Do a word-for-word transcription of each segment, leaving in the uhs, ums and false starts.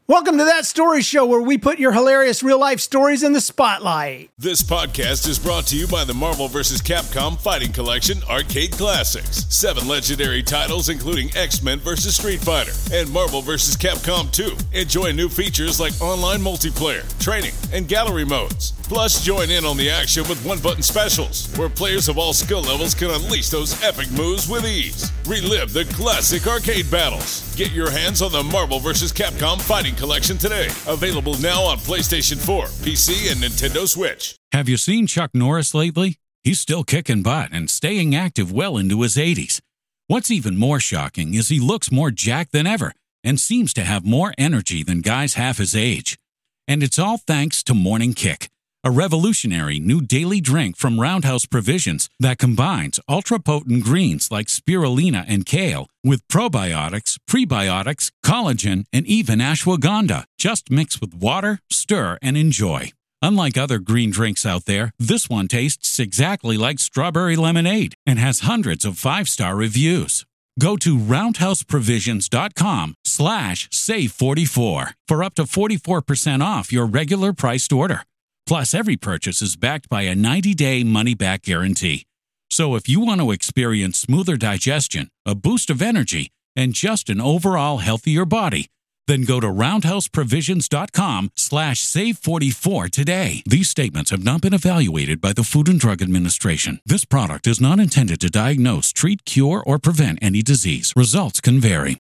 Welcome to That Story Show, where we put your hilarious real-life stories in the spotlight. This podcast is brought to you by the Marvel versus. Capcom Fighting Collection Arcade Classics. Seven legendary titles, including X-Men versus. Street Fighter and Marvel versus. Capcom two. Enjoy new features like online multiplayer, training, and gallery modes. Plus, join in on the action with one-button specials, where players of all skill levels can unleash those epic moves with ease. Relive the classic arcade battles. Get your hands on the Marvel versus. Capcom Fighting Collection today. Available now on PlayStation four, P C, and Nintendo Switch. Have you seen Chuck Norris lately? He's still kicking butt and staying active well into his eighties. What's even more shocking is he looks more jacked than ever and seems to have more energy than guys half his age. And it's all thanks to Morning Kick, a revolutionary new daily drink from Roundhouse Provisions that combines ultra-potent greens like spirulina and kale with probiotics, prebiotics, collagen, and even ashwagandha. Just mix with water, stir, and enjoy. Unlike other green drinks out there, this one tastes exactly like strawberry lemonade and has hundreds of five-star reviews. Go to roundhouseprovisions.com slash save44 for up to forty-four percent off your regular priced order. Plus, every purchase is backed by a ninety-day money-back guarantee. So if you want to experience smoother digestion, a boost of energy, and just an overall healthier body, then go to roundhouseprovisions.com slash save44 today. These statements have not been evaluated by the Food and Drug Administration. This product is not intended to diagnose, treat, cure, or prevent any disease. Results can vary.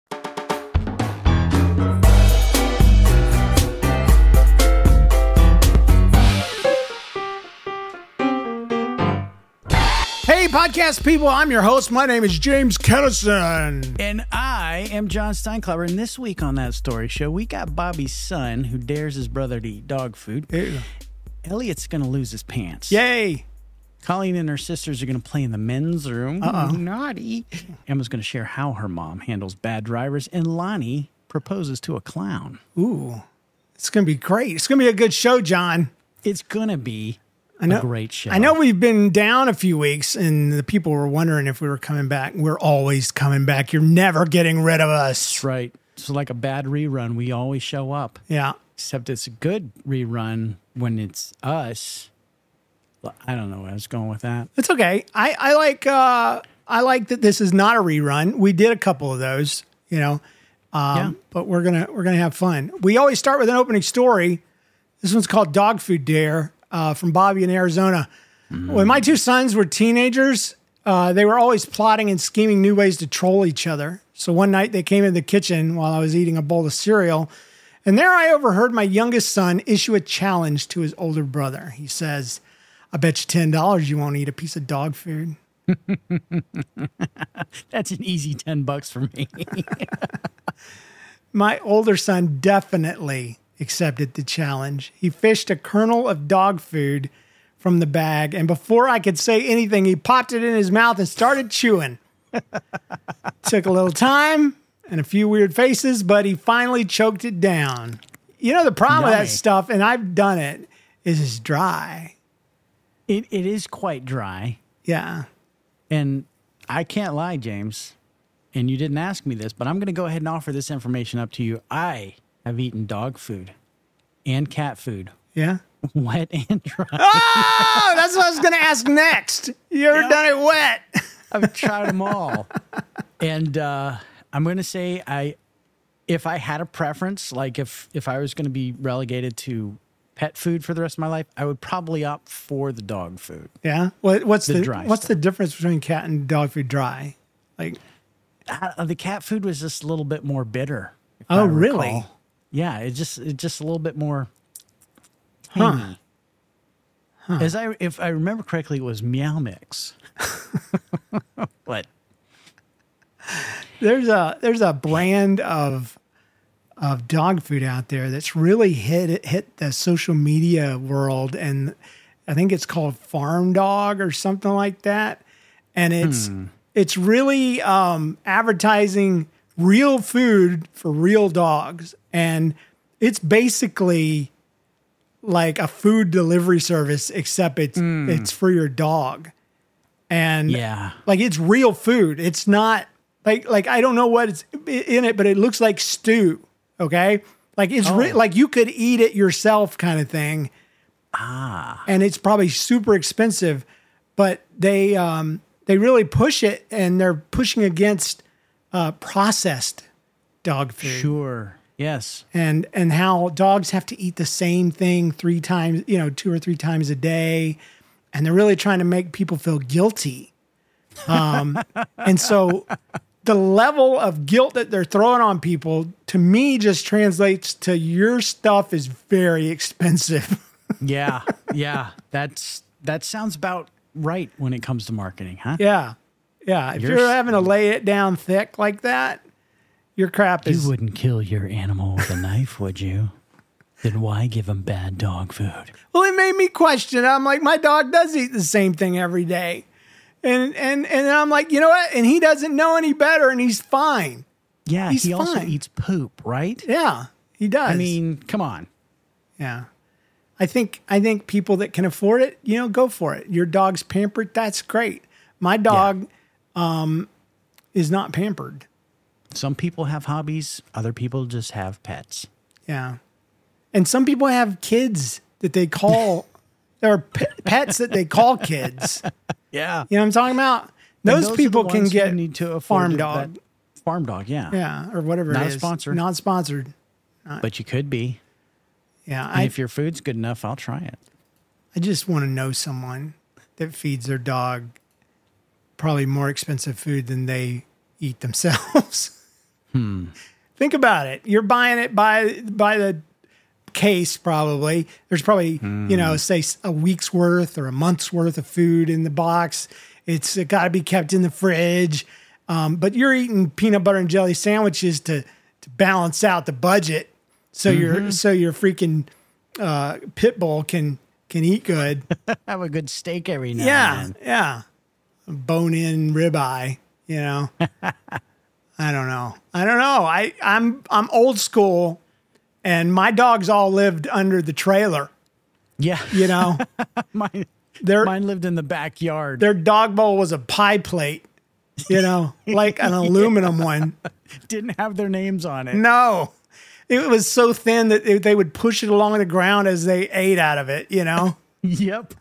Hey, podcast people, I'm your host. My name is James Kennison. And I am John Steinkleber. And this week on That Story Show, we got Bobby's son who dares his brother to eat dog food. Ew. Elliot's going to lose his pants. Yay. Colleen and her sisters are going to play in the men's room. Uh-oh. Naughty. Emma's going to share how her mom handles bad drivers. And Lonnie proposes to a clown. Ooh, it's going to be great. It's going to be a good show, John. It's going to be I know, a great show. I know we've been down a few weeks, and the people were wondering if we were coming back. We're always coming back. You're never getting rid of us. That's right. It's like a bad rerun. We always show up. Yeah. Except it's a good rerun when it's us. I don't know where I was going with that. It's okay. I, I like uh, I like that this is not a rerun. We did a couple of those, you know, um, yeah. but we're gonna we're gonna have fun. We always start with an opening story. This one's called Dog Food Dare. Uh, from Bobby in Arizona. Mm-hmm. When my two sons were teenagers, uh, they were always plotting and scheming new ways to troll each other. So one night they came in the kitchen while I was eating a bowl of cereal, and there I overheard my youngest son issue a challenge to his older brother. He says, "I bet you ten dollars you won't eat a piece of dog food." That's an easy ten bucks for me. My older son definitely accepted the challenge. He fished a kernel of dog food from the bag, and before I could say anything, he popped it in his mouth and started chewing. Took a little time and a few weird faces, but he finally choked it down. You know, the problem Yummy. with that stuff, and I've done it, is it's dry. It It is quite dry. Yeah. And I can't lie, James, and you didn't ask me this, but I'm going to go ahead and offer this information up to you. I have eaten dog food and cat food, Yeah. wet and dry. Oh, that's what I was going to ask next. You ever Yeah. done it wet? I've tried them all. And uh, I'm going to say I, if I had a preference, like if, if I was going to be relegated to pet food for the rest of my life, I would probably opt for the dog food. Yeah. What, what's The the, dry what's stuff. the difference between cat and dog food dry? Like, Uh, the cat food was just a little bit more bitter. if Oh, I really? recall. Yeah, it just it's just a little bit more Huh. tangy. As I, if I remember correctly, it was Meow Mix. What? there's a there's a brand of of dog food out there that's really hit hit the social media world, and I think it's called Farm Dog or something like that. And it's Hmm. it's really um, advertising real food for real dogs, and it's basically like a food delivery service, except it's it's for your dog. And Yeah. like it's real food. It's not like like I don't know what it's in it, but it looks like stew. Okay, Like it's re- Oh. like you could eat it yourself kind of thing. Ah. And it's probably super expensive, but they um, they really push it, and they're pushing against uh, processed dog food. Sure. Yes. And and how dogs have to eat the same thing three times, you know, two or three times a day, and they're really trying to make people feel guilty. Um, and so the level of guilt that they're throwing on people, to me, just translates to your stuff is very expensive. Yeah. Yeah. That's that sounds about right when it comes to marketing, huh? Yeah. Yeah. If You're you're s- having to lay it down thick like that, your crap is. You wouldn't kill your animal with a knife, would you? Then why give him bad dog food? Well, it made me question. I'm like, my dog does eat the same thing every day. And and and then I'm like, you know what? And he doesn't know any better, and he's fine. Yeah, He's he also fine. eats poop, right? Yeah, he does. I mean, come on. yeah. I think I think people that can afford it, you know, go for it. Your dog's pampered, that's great. My dog um, is not pampered. Some people have hobbies, other people just have pets. Yeah. And some people have kids that they call, there are pe- pets that they call kids. Yeah. You know what I'm talking about? And Those, are the people can ones who get need to afford farm to- dog. that- Farm dog, yeah. Yeah, or whatever Not it a is. sponsor. Not sponsored. But you could be. Yeah, And I, if your food's good enough, I'll try it. I just want to know someone that feeds their dog probably more expensive food than they eat themselves. Hmm. Think about it. You're buying it by by the case probably. There's probably, you know, say a week's worth or a month's worth of food in the box. It's got to be kept in the fridge. Um, but you're eating peanut butter and jelly sandwiches to to balance out the budget, so your so your freaking uh, pit bull can can eat good. Have a good steak every now Yeah, and then. yeah, a bone in ribeye. You know, I don't know. I don't know. I I'm I'm old school, and my dogs all lived under the trailer. Yeah. You know, mine, their mine lived in the backyard. their dog bowl was a pie plate. You know, like an aluminum one. Didn't have their names on it. No, it was so thin that they- they would push it along the ground as they ate out of it. You know. Yep.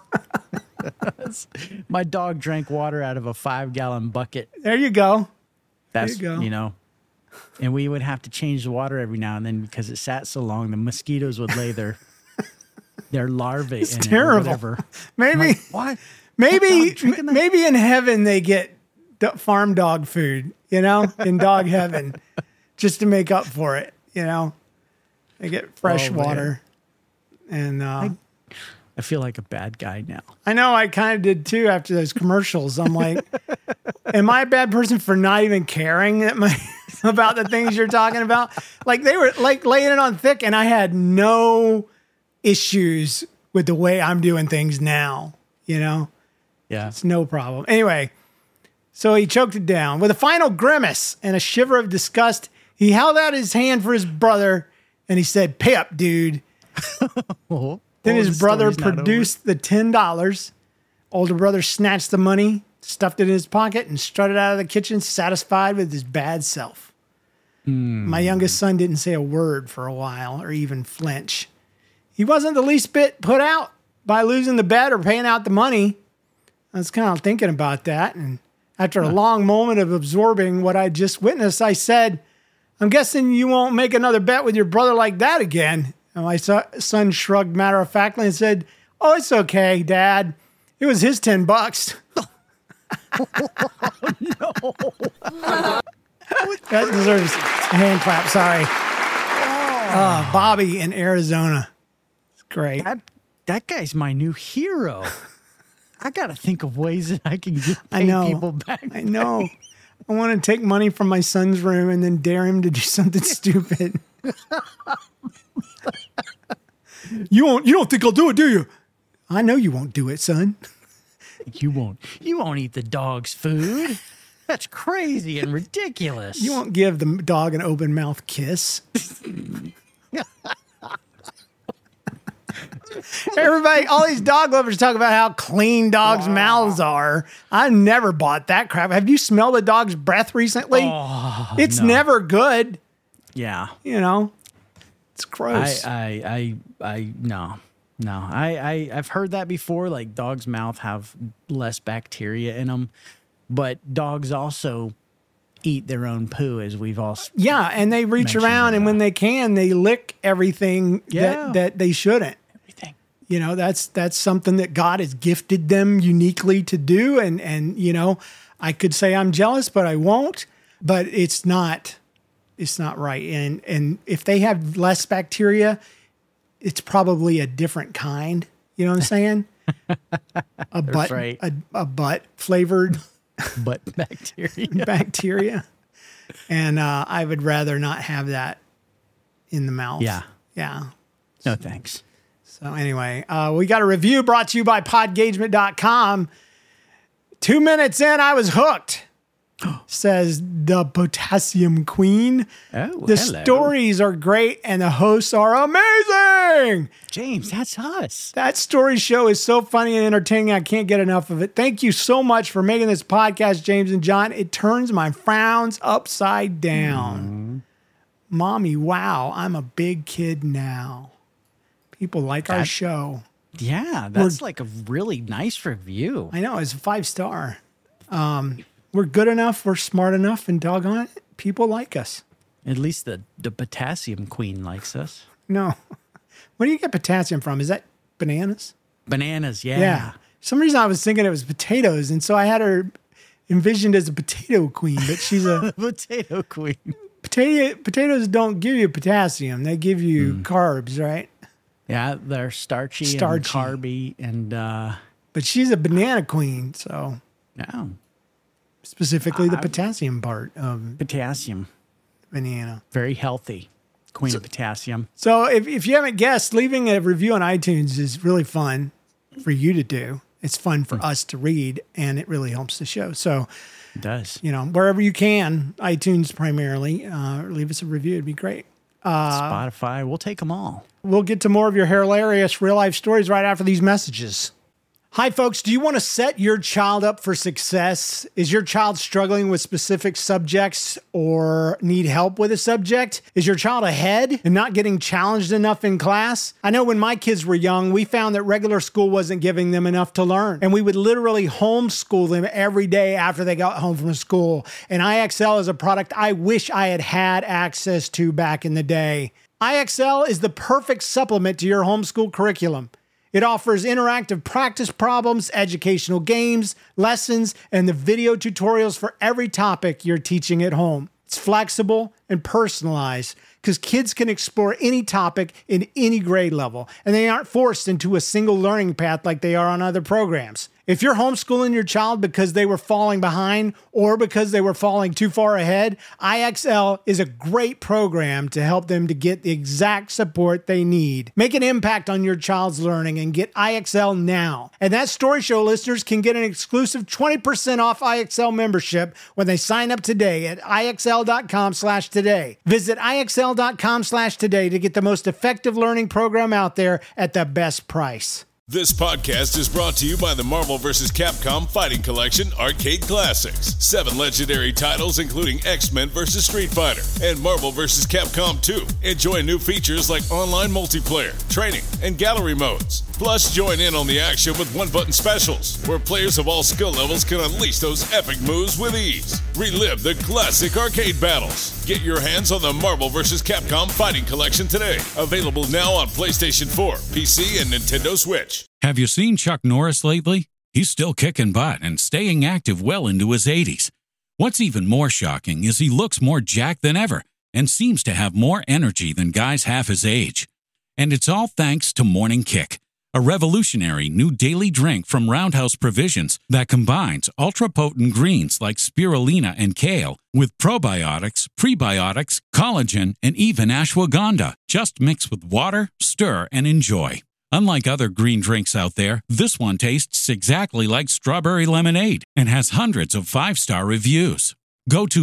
My dog drank water out of a five gallon bucket. There you go. That's, you go. you know, and we would have to change the water every now and then because it sat so long. The mosquitoes would lay their their larvae It's in terrible. it or whatever. Maybe. Like, what? Maybe Dog drinking that? maybe in heaven they get d- farm dog food, you know, in dog heaven, just to make up for it, you know. They get fresh Oh, man. water. And uh, I feel like a bad guy now. I know I kind of did too after those commercials. I'm like, am I a bad person for not even caring that my, about the things you're talking about? Like they were like laying it on thick, and I had no issues with the way I'm doing things now, you know. Yeah. It's no problem. Anyway, so he choked it down. With a final grimace and a shiver of disgust, he held out his hand for his brother and he said, "Pay up, dude." Oh, Then oh, his the brother story's not produced the ten dollars. Older brother snatched the money, stuffed it in his pocket, and strutted out of the kitchen, satisfied with his bad self. My youngest son didn't say a word for a while or even flinch. He wasn't the least bit put out by losing the bet or paying out the money. I was kind of thinking about that. And after a long moment of absorbing what I just witnessed, I said, "I'm guessing you won't make another bet with your brother like that again." And my so- son shrugged matter-of-factly and said, "Oh, it's okay, Dad. It was his ten bucks." That deserves a hand clap. Sorry. Uh, Bobby in Arizona. It's great. That, that guy's my new hero. I got to think of ways that I can get I pay know. people back. I know. I want to take money from my son's room and then dare him to do something stupid. You won't. You don't think I'll do it, do you? I know you won't do it, son. You won't. You won't eat the dog's food. That's crazy and ridiculous. You won't give the dog an open mouth kiss. Everybody, all these dog lovers talk about how clean dogs' mouths are. I never bought that crap. Have you smelled a dog's breath recently? Oh, It's no. never good. Yeah. You know, It's gross. I, I, I, I, no, no. I, I, I've heard that before. Like dogs' mouth have less bacteria in them, but dogs also eat their own poo, as we've all. Yeah, and they reach around, and when they can, they lick everything Yeah. that, that they shouldn't. Everything. You know, that's that's something that God has gifted them uniquely to do, and and you know, I could say I'm jealous, but I won't. But it's not. It's not right. And and if they have less bacteria, it's probably a different kind. You know what I'm saying? A butt, right. a, a butt flavored But bacteria. bacteria. And uh, I would rather not have that in the mouth. Yeah. Yeah. No thanks. So anyway, uh, we got a review brought to you by podgagement dot com. Two minutes in, I was hooked. Says the Potassium Queen. Oh, the hello. stories are great and the hosts are amazing. James, that's us. That story show is so funny and entertaining. I can't get enough of it. Thank you so much for making this podcast, James and John. It turns my frowns upside down. Mm. Mommy, wow, I'm a big kid now. People like our That- show. Yeah, that's like a really nice review. I know, it's a five star. Um, we're good enough, we're smart enough, and doggone it, people like us. At least the, the Potassium Queen likes us. No. Where do you get potassium from? Is that bananas? Bananas, yeah. Yeah. For some reason I was thinking it was potatoes, and so I had her envisioned as a potato queen, but she's a Potato Queen. potato. Potatoes don't give you potassium; they give you Mm. carbs, right? Yeah, they're starchy, Starchy. and carby, and uh, But she's a banana queen, so yeah, specifically the potassium part of potassium. banana. Very healthy. Queen of potassium. So if, if you haven't guessed, leaving a review on iTunes is really fun for you to do. It's fun for us to read, and it really helps the show. So, It does. you know, wherever you can, iTunes primarily, uh, leave us a review. It'd be great. Spotify, we'll take them all. We'll get to more of your hilarious real-life stories right after these messages. Hi, folks. Do you want to set your child up for success? Is your child struggling with specific subjects or need help with a subject? Is your child ahead and not getting challenged enough in class? I know when my kids were young, we found that regular school wasn't giving them enough to learn, and we would literally homeschool them every day after they got home from school. And I X L is a product I wish I had had access to back in the day. I X L is the perfect supplement to your homeschool curriculum. It offers interactive practice problems, educational games, lessons, and the video tutorials for every topic you're teaching at home. It's flexible and personalized because kids can explore any topic in any grade level, and they aren't forced into a single learning path like they are on other programs. If you're homeschooling your child because they were falling behind or because they were falling too far ahead, I X L is a great program to help them to get the exact support they need. Make an impact on your child's learning and get I X L now. And that Story Show listeners can get an exclusive twenty percent off I X L membership when they sign up today at I X L dot com slash today. Visit I X L dot com slash today to get the most effective learning program out there at the best price. This podcast is brought to you by the Marvel versus. Capcom Fighting Collection Arcade Classics. Seven legendary titles including X-Men versus. Street Fighter and Marvel versus. Capcom two. Enjoy new features like online multiplayer, training, and gallery modes. Plus, join in on the action with one-button specials, where players of all skill levels can unleash those epic moves with ease. Relive the classic arcade battles. Get your hands on the Marvel versus. Capcom Fighting Collection today. Available now on PlayStation four, P C, and Nintendo Switch. Have you seen Chuck Norris lately? He's still kicking butt and staying active well into his eighties. What's even more shocking is he looks more jacked than ever and seems to have more energy than guys half his age. And it's all thanks to Morning Kick, a revolutionary new daily drink from Roundhouse Provisions that combines ultra-potent greens like spirulina and kale with probiotics, prebiotics, collagen, and even ashwagandha. Just mix with water, stir, and enjoy. Unlike other green drinks out there, this one tastes exactly like strawberry lemonade and has hundreds of five-star reviews. Go to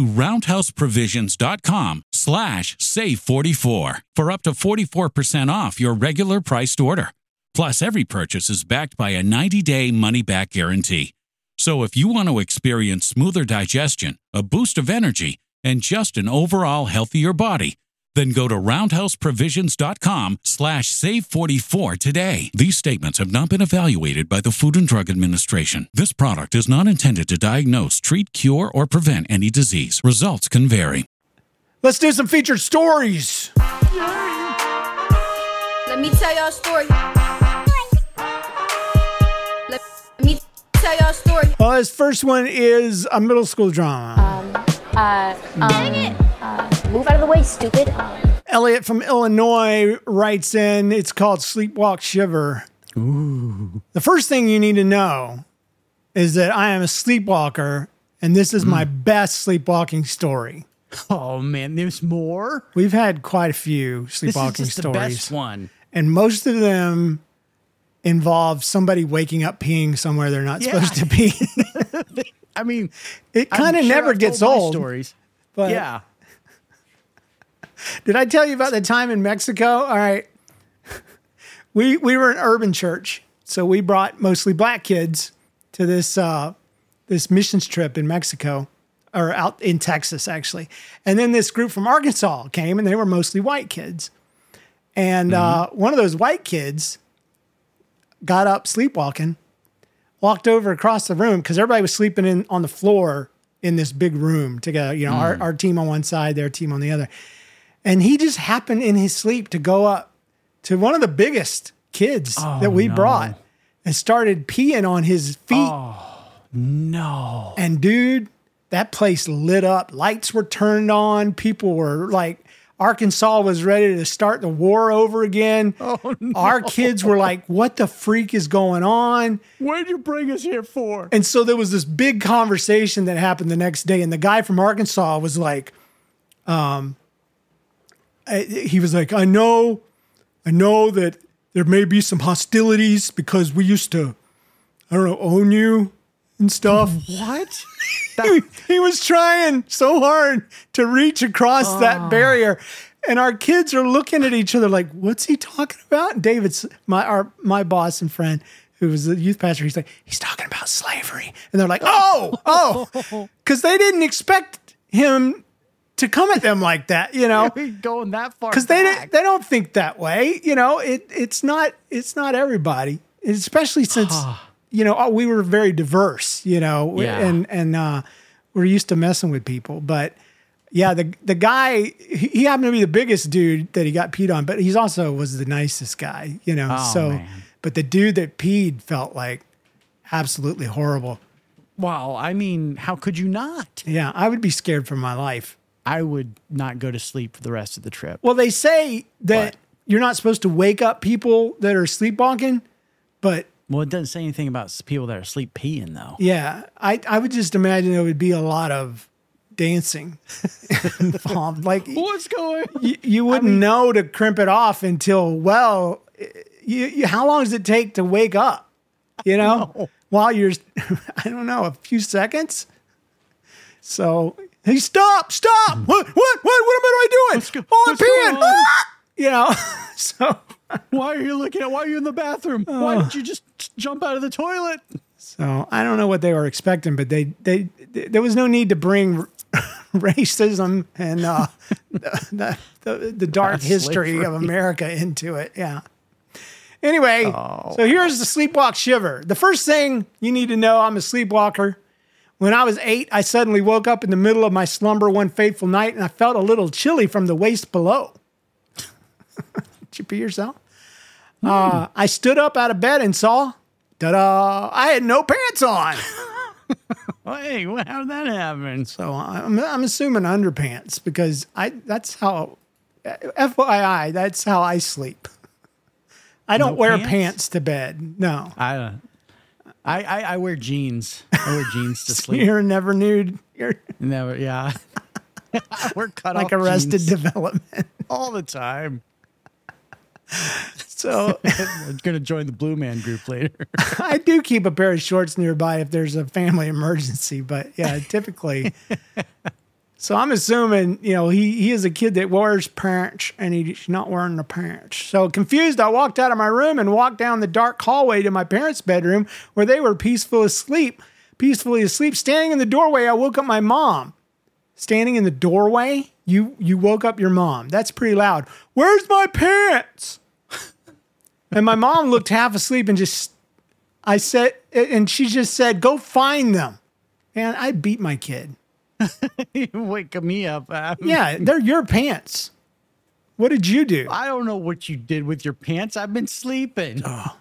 roundhouseprovisions.com slash save 44 for up to forty-four percent off your regular priced order. Plus, every purchase is backed by a ninety-day money-back guarantee. So if you want to experience smoother digestion, a boost of energy, and just an overall healthier body, Then go to roundhouseprovisions.com slash save 44 today. These statements have not been evaluated by the Food and Drug Administration. This product is not intended to diagnose, treat, cure, or prevent any disease. Results can vary. Let's do some featured stories. Let me tell y'all a story. Let me tell y'all a story. Well, this first one is a middle school drama. Um, uh, um, Dang it. Uh, move out of the way, stupid. Elliot from Illinois writes in, it's called Sleepwalk Shiver. Ooh. The first thing you need to know is that I am a sleepwalker, and this is mm. my best sleepwalking story. Oh, man, there's more? We've had quite a few sleepwalking this is just stories. The best one. And most of them involve somebody waking up peeing somewhere they're not yeah. supposed to be. I mean, it kind of sure never I've gets told old. Stories. But yeah. Did I tell you about the time in Mexico? All right. We we were an urban church, so we brought mostly black kids to this uh, this missions trip in Mexico, or out in Texas, actually. And then this group from Arkansas came, and they were mostly white kids. And mm-hmm. uh, one of those white kids got up sleepwalking, walked over across the room, because everybody was sleeping in on the floor in this big room together. You know, mm. our, our team on one side, their team on the other. And he just happened in his sleep to go up to one of the biggest kids oh, that we no. brought and started peeing on his feet. Oh, no. And dude, that place lit up. Lights were turned on. People were like, Arkansas was ready to start the war over again. Oh, no. Our kids were like, what the freak is going on? What did you bring us here for? And so there was this big conversation that happened the next day. And the guy from Arkansas was like, um, he was like, I know, I know that there may be some hostilities because we used to, I don't know, own you and stuff. What? he, he was trying so hard to reach across oh. that barrier. And our kids are looking at each other like, what's he talking about? And David's my our my boss and friend who was a youth pastor. He's like, he's talking about slavery. And they're like, oh, oh, because they didn't expect him to come at them like that, you know, going that far. Because they don't, they don't think that way. You know, it it's not it's not everybody, especially since, you know, we were very diverse, you know, yeah. and, and uh, we're used to messing with people. But yeah, the the guy, he, he happened to be the biggest dude that he got peed on, but he's also was the nicest guy, you know. Oh, so, man. But the dude that peed felt like absolutely horrible. Well, I mean, how could you not? Yeah, I would be scared for my life. I would not go to sleep for the rest of the trip. Well, they say that but, you're not supposed to wake up people that are sleepwalking, but... Well, it doesn't say anything about people that are sleep peeing, though. Yeah, I, I would just imagine there would be a lot of dancing involved. Like, what's going on? You, you wouldn't I mean, know to crimp it off until, well, you, you, how long does it take to wake up? You know? know. While you're, I don't know, a few seconds? So... Hey, stop, stop. What, what, what, what am I doing? What's go, oh, I'm peeing. Ah! You know, so. Why are you looking at, why are you in the bathroom? Uh, why did you just jump out of the toilet? So I don't know what they were expecting, but they, they, they there was no need to bring racism and uh, the, the, the dark That's history slavery. of America into it. Yeah. Anyway, oh. so here's the sleepwalk shiver. The first thing you need to know, I'm a sleepwalker. When I was eight, I suddenly woke up in the middle of my slumber one fateful night, and I felt a little chilly from the waist below. Did you pee yourself? Mm. Uh, I stood up out of bed and saw, ta-da, I had no pants on. Hey, how did that happen? So I'm, I'm assuming underpants because I that's how, F Y I, that's how I sleep. I don't no wear pants? pants to bed. No. I don't. Uh... I, I, I wear jeans. I wear jeans to sleep. You're never nude. You're never, yeah. I wear cut like Arrested jeans. Development all the time. So I'm gonna join the Blue Man Group later. I do keep a pair of shorts nearby if there's a family emergency, but yeah, typically. So I'm assuming, you know, he, he is a kid that wears pants and he's not wearing the pants. So confused, I walked out of my room and walked down the dark hallway to my parents' bedroom where they were peaceful asleep, peacefully asleep. Standing in the doorway, I woke up my mom. standing in the doorway, you you woke up your mom. That's pretty loud. Where's my pants? And my mom looked half asleep and just, I said, and she just said, go find them. Man, I beat my kid. You wake me up. Um, Yeah, they're your pants. What did you do? I don't know what you did with your pants. I've been sleeping.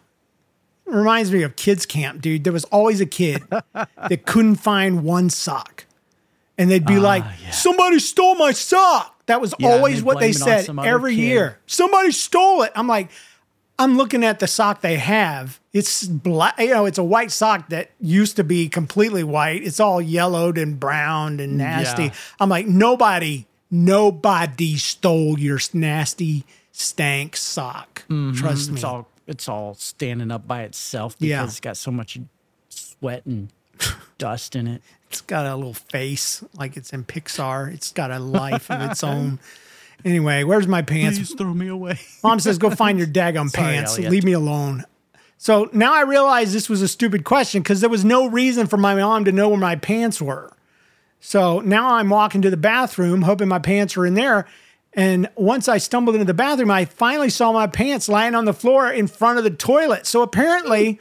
It reminds me of kids camp, dude. There was always a kid that couldn't find one sock. And they'd be Ah, like, yeah. somebody stole my sock. That was Yeah, and always they'd what they blame it on said some other every kid. year. Somebody stole it. I'm like, I'm looking at the sock they have. It's black, you know, it's a white sock that used to be completely white. It's all yellowed and browned and nasty. Yeah. I'm like, nobody, nobody stole your nasty stank sock. Trust me. It's all it's all standing up by itself because Yeah. it's got so much sweat and dust in it. It's got a little face like it's in Pixar. It's got a life of its own. Anyway, where's my pants? Please throw me away. Mom says, go find your daggum Sorry, pants. Elliot. Leave me alone. So now I realize this was a stupid question because there was no reason for my mom to know where my pants were. So now I'm walking to the bathroom, hoping my pants were in there. And once I stumbled into the bathroom, I finally saw my pants lying on the floor in front of the toilet. So apparently,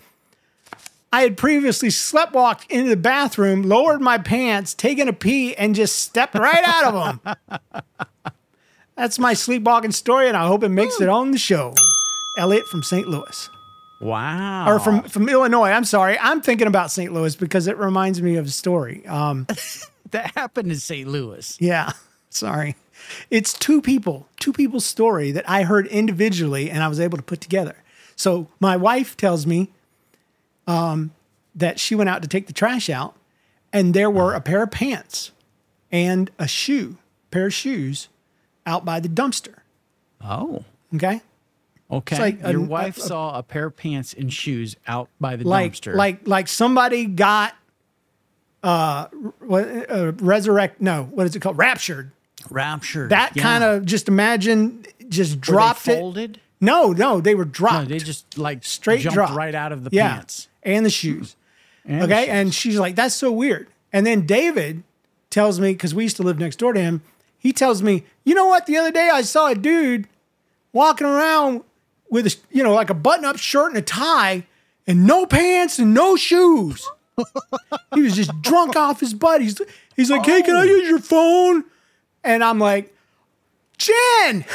I had previously sleptwalked into the bathroom, lowered my pants, taken a pee, and just stepped right out of them. That's my sleepwalking story, and I hope it makes it on the show. Elliot from Saint Louis. Wow. Or from, from Illinois. I'm sorry. I'm thinking about Saint Louis because it reminds me of a story. Um, that happened in Saint Louis. yeah, sorry. It's two people, two people's story that I heard individually and I was able to put together. So my wife tells me um, that she went out to take the trash out and there were a pair of pants and a shoe, pair of shoes out by the dumpster. Oh. Okay. Okay. like Your a- wife a- saw a pair of pants and shoes out by the like dumpster. like like somebody got uh what uh, resurrect no what is it called raptured raptured. that yeah. kind of just imagine just Were dropped they it folded? no no they were dropped No, they just like straight jumped drop right out of the yeah pants. and the shoes And the okay shoes. and she's like that's so weird and then David tells me because we used to live next door to him he tells me you know what the other day I saw a dude walking around with a, you know, like a button-up shirt and a tie and no pants and no shoes. He was just drunk off his butt. He's, he's like, hey, can I use your phone? And I'm like, Jen,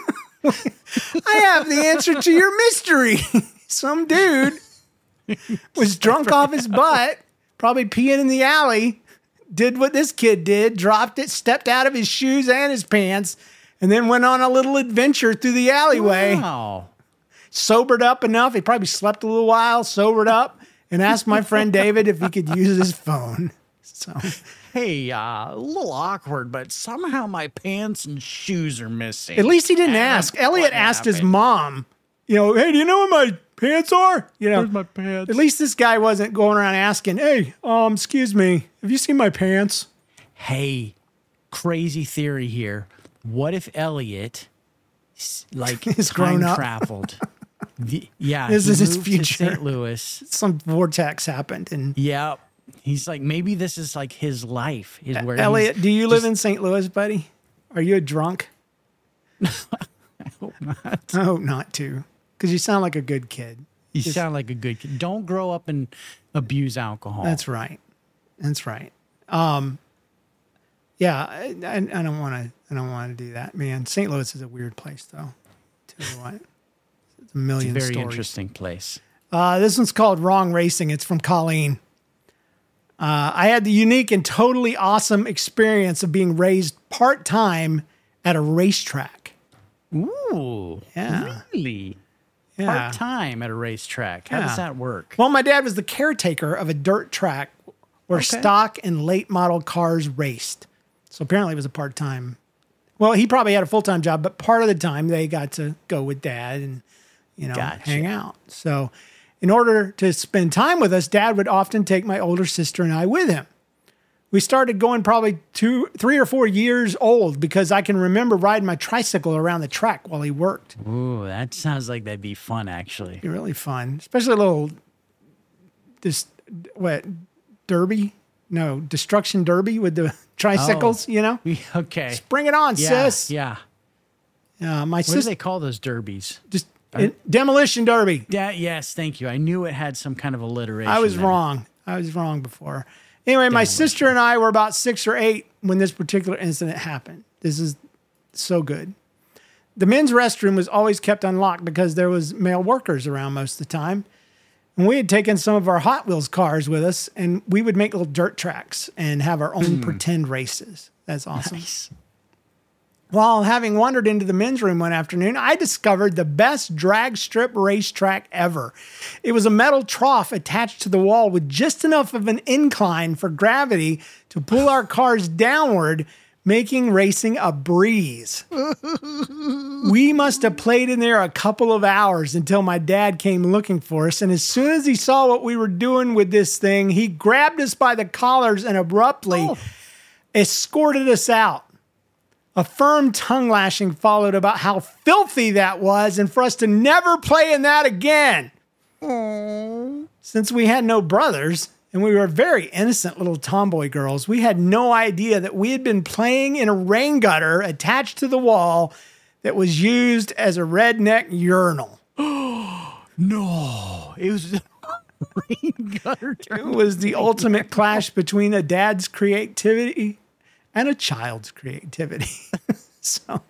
I have the answer to your mystery. Some dude was drunk off his butt, probably peeing in the alley, did what this kid did, dropped it, stepped out of his shoes and his pants, and then went on a little adventure through the alleyway. Wow. Sobered up enough. He probably slept a little while, sobered up, and asked my friend David if he could use his phone. So Hey, uh, a little awkward, but somehow my pants and shoes are missing. at least he didn't And ask. what Elliot asked his happened? mom, you know, hey, do you know where my pants are? You know, Where's my pants? at least this guy wasn't going around asking, hey, um, excuse me, have you seen my pants? Hey, crazy theory here. What if Elliot, s- like, Is grown time up. traveled? The- yeah, This he is his moved to future. Saint Louis. Some vortex happened. And Yeah, he's like, maybe this is like his life. Is where he's Elliot, do you live just- in Saint Louis, buddy? Are you a drunk? I hope not. I hope not, too, because you sound like a good kid. You sound like a good kid. Don't grow up and abuse alcohol. That's right. That's right. Um, yeah, I, I, I don't want to. I don't want to do that, man. Saint Louis is a weird place, though. Tell you what, it's a It's a million very stories. interesting place. Uh, this one's called Wrong Racing. It's from Colleen. Uh, I had the unique and totally awesome experience of being raised part time at a racetrack. Ooh, Yeah. really? Yeah. Part time at a racetrack. How Yeah. does that work? Well, my dad was the caretaker of a dirt track where Okay. stock and late model cars raced. So apparently it was a part time. Well, he probably had a full time job, but part of the time they got to go with dad and, you know, Gotcha. hang out. So in order to spend time with us, dad would often take my older sister and I with him. We started going probably two, three or four years old because I can remember riding my tricycle around the track while he worked. Ooh, that sounds like that'd be fun, actually. Be really fun, especially a little this what derby no, Destruction Derby with the tricycles, Oh. you know? Okay. Bring it on, Yeah. sis. Yeah. Uh, my What do sister, they call those derbies? just it, Demolition Derby. Yeah. Yes. Thank you. I knew it had some kind of alliteration. I was there. wrong. I was wrong before. Anyway, my sister and I were about six or eight when this particular incident happened. This is so good. The men's restroom was always kept unlocked because there was male workers around most of the time. And we had taken some of our Hot Wheels cars with us, and we would make little dirt tracks and have our own pretend races. That's awesome. Nice. While having wandered into the men's room one afternoon, I discovered the best drag strip racetrack ever. It was a metal trough attached to the wall with just enough of an incline for gravity to pull our cars downward, making racing a breeze. We must have played in there a couple of hours until my dad came looking for us. And as soon as he saw what we were doing with this thing, he grabbed us by the collars and abruptly Oh. escorted us out. A firm tongue lashing followed about how filthy that was and for us to never play in that again. Since we had no brothers and we were very innocent little tomboy girls, we had no idea that we had been playing in a rain gutter attached to the wall that was used as a redneck urinal. No. It was rain gutter. It was the ultimate clash between a dad's creativity and a child's creativity. So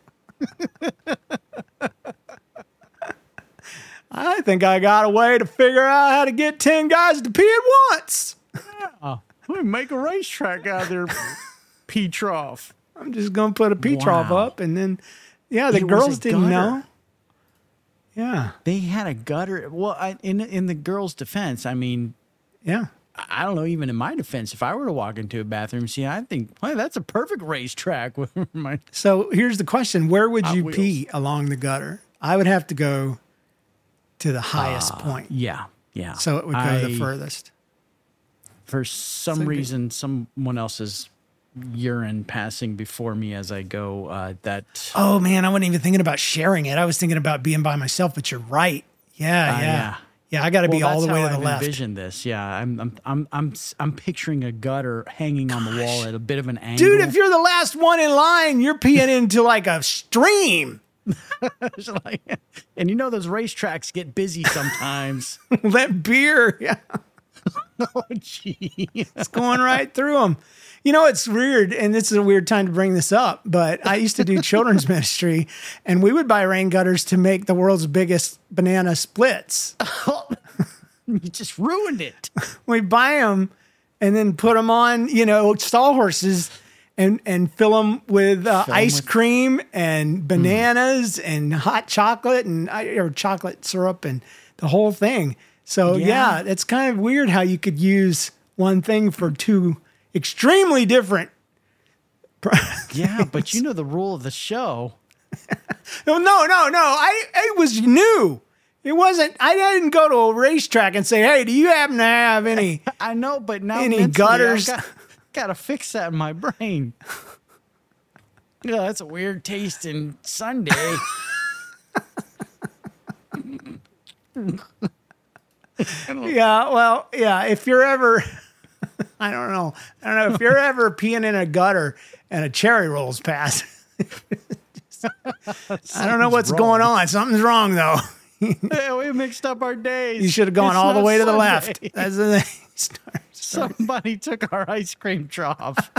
I think I got a way to figure out how to get ten guys to pee at once. We make a racetrack out of there. Pee trough. I'm just going to put a pee trough Wow. up, and then, yeah, the It was girls a didn't gutter. know. Yeah, They had a gutter. Well, I, in in the girls' defense, I mean, yeah. I don't know. Even in my defense, if I were to walk into a bathroom, see, I think, well, that's a perfect racetrack with my. So here's the question: where would Hot you Wheels. pee along the gutter? I would have to go to the highest point, Yeah, yeah. so it would go I- the furthest. For some So good. reason, someone else's urine passing before me as I go. Uh, that Oh man, I wasn't even thinking about sharing it. I was thinking about being by myself. But you're right. Yeah, Uh, yeah, yeah. yeah. I got to be well, all that's the way how to the I've left. envisioned this. Yeah, I'm, I'm, I'm, I'm, I'm picturing a gutter hanging on the wall at a bit of an angle. Dude, if you're the last one in line, you're peeing into like a stream. It's like- and you know those racetracks get busy sometimes. That beer, yeah, Oh, gee. it's going right through them. You know, it's weird, and this is a weird time to bring this up, but I used to do children's ministry, and we would buy rain gutters to make the world's biggest banana splits. You just ruined it. We'd buy them and then put them on, you know, stall horses and, and fill them with uh, Fill 'em ice with- cream and bananas and hot chocolate and or chocolate syrup and the whole thing. So, yeah. Yeah. it's kind of weird how you could use one thing for two extremely different. Yeah, but you know the rule of the show. No, no, no, no. I it was new. It wasn't. I didn't go to a racetrack and say, "Hey, do you happen to have any?" I know, but now Any mentally, I've gutters? Got, gotta fix that in my brain. Yeah, that's a weird taste in Sunday. Yeah, well, yeah. If you're ever, I don't know, I don't know if you're ever peeing in a gutter and a cherry rolls past. I don't know what's wrong. going on. Something's wrong though. Yeah, we mixed up our days. You should have gone It's all the not way to the Sunday. left. That's the thing. Start- start- Somebody took our ice cream trough.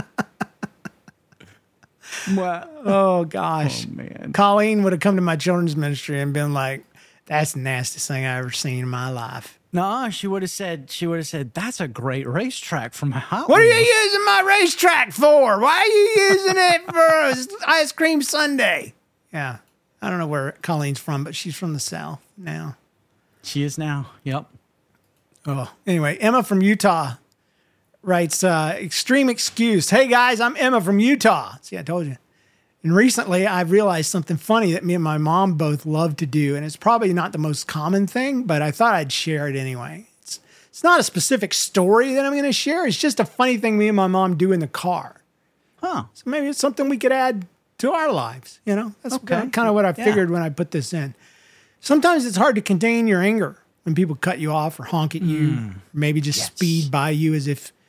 Well, Oh gosh, oh man. Colleen would have come to my children's ministry and been like, "That's the nastiest thing I ever seen in my life." No, she would have said. She would have said, "That's a great racetrack for my Hot What are you Wheels." using my racetrack for? Why are you using it for ice cream sundae? Yeah. I don't know where Colleen's from, but she's from the South now. She is now. Yep. Oh, anyway, Emma from Utah writes, uh, extreme excuse. Hey guys, I'm Emma from Utah. See, I told you. And recently I've realized something funny that me and my mom both love to do. And it's probably not the most common thing, but I thought I'd share it anyway. It's, it's not a specific story that I'm going to share. It's just a funny thing me and my mom do in the car. Huh. So maybe it's something we could add to our lives. You know, that's Okay. kind of what I Yeah. figured when I put this in. Sometimes it's hard to contain your anger when people cut you off or honk at you, or maybe just Yes. speed by you as if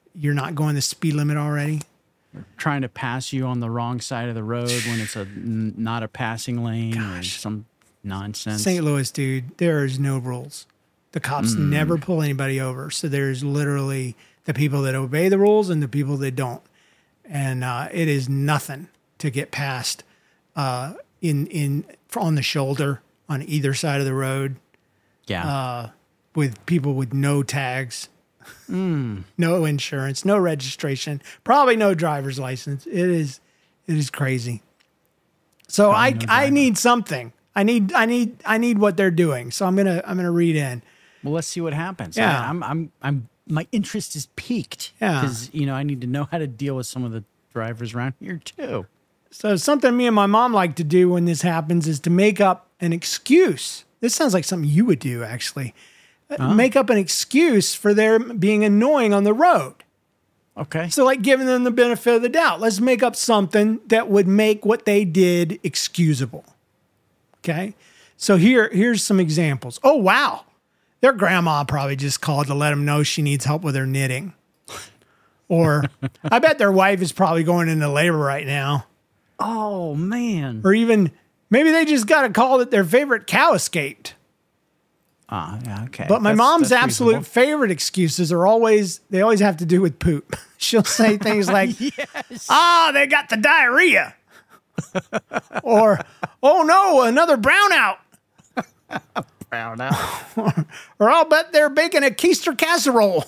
you're not going the speed limit already. Trying to pass you on the wrong side of the road when it's a n- not a passing lane or some nonsense. Saint Louis, dude, there is no rules. The cops Mm. never pull anybody over. So there's literally the people that obey the rules and the people that don't. And uh, it is nothing to get past uh, in in on the shoulder on either side of the road Yeah. uh, with people with no tags, Mm. no insurance, no registration, probably no driver's license. It is it is crazy. So I no I driver. need something. I need I need I need what they're doing. So I'm gonna I'm gonna read in. Well, let's see what happens. Yeah. I, I'm, I'm, I'm, my interest is piqued. Yeah. Because, you know, I need to know how to deal with some of the drivers around here too. So something me and my mom like to do when this happens is to make up an excuse. This sounds like something you would do, actually. Uh, Make up an excuse for their being annoying on the road. Okay. So, like giving them the benefit of the doubt. Let's make up something that would make what they did excusable. Okay. So here, here's some examples. Oh, wow. Their grandma probably just called to let them know she needs help with her knitting. Or I bet their wife is probably going into labor right now. Oh, man. Or even maybe they just got a call that their favorite cow escaped. Ah, yeah, okay. But my That's- mom's that's absolute reasonable. favorite excuses are always, they always have to do with poop. She'll say things like, Yes. ah, they got the diarrhea. Or, oh no, another brownout. Brown out. Or I'll bet they're baking a keister casserole.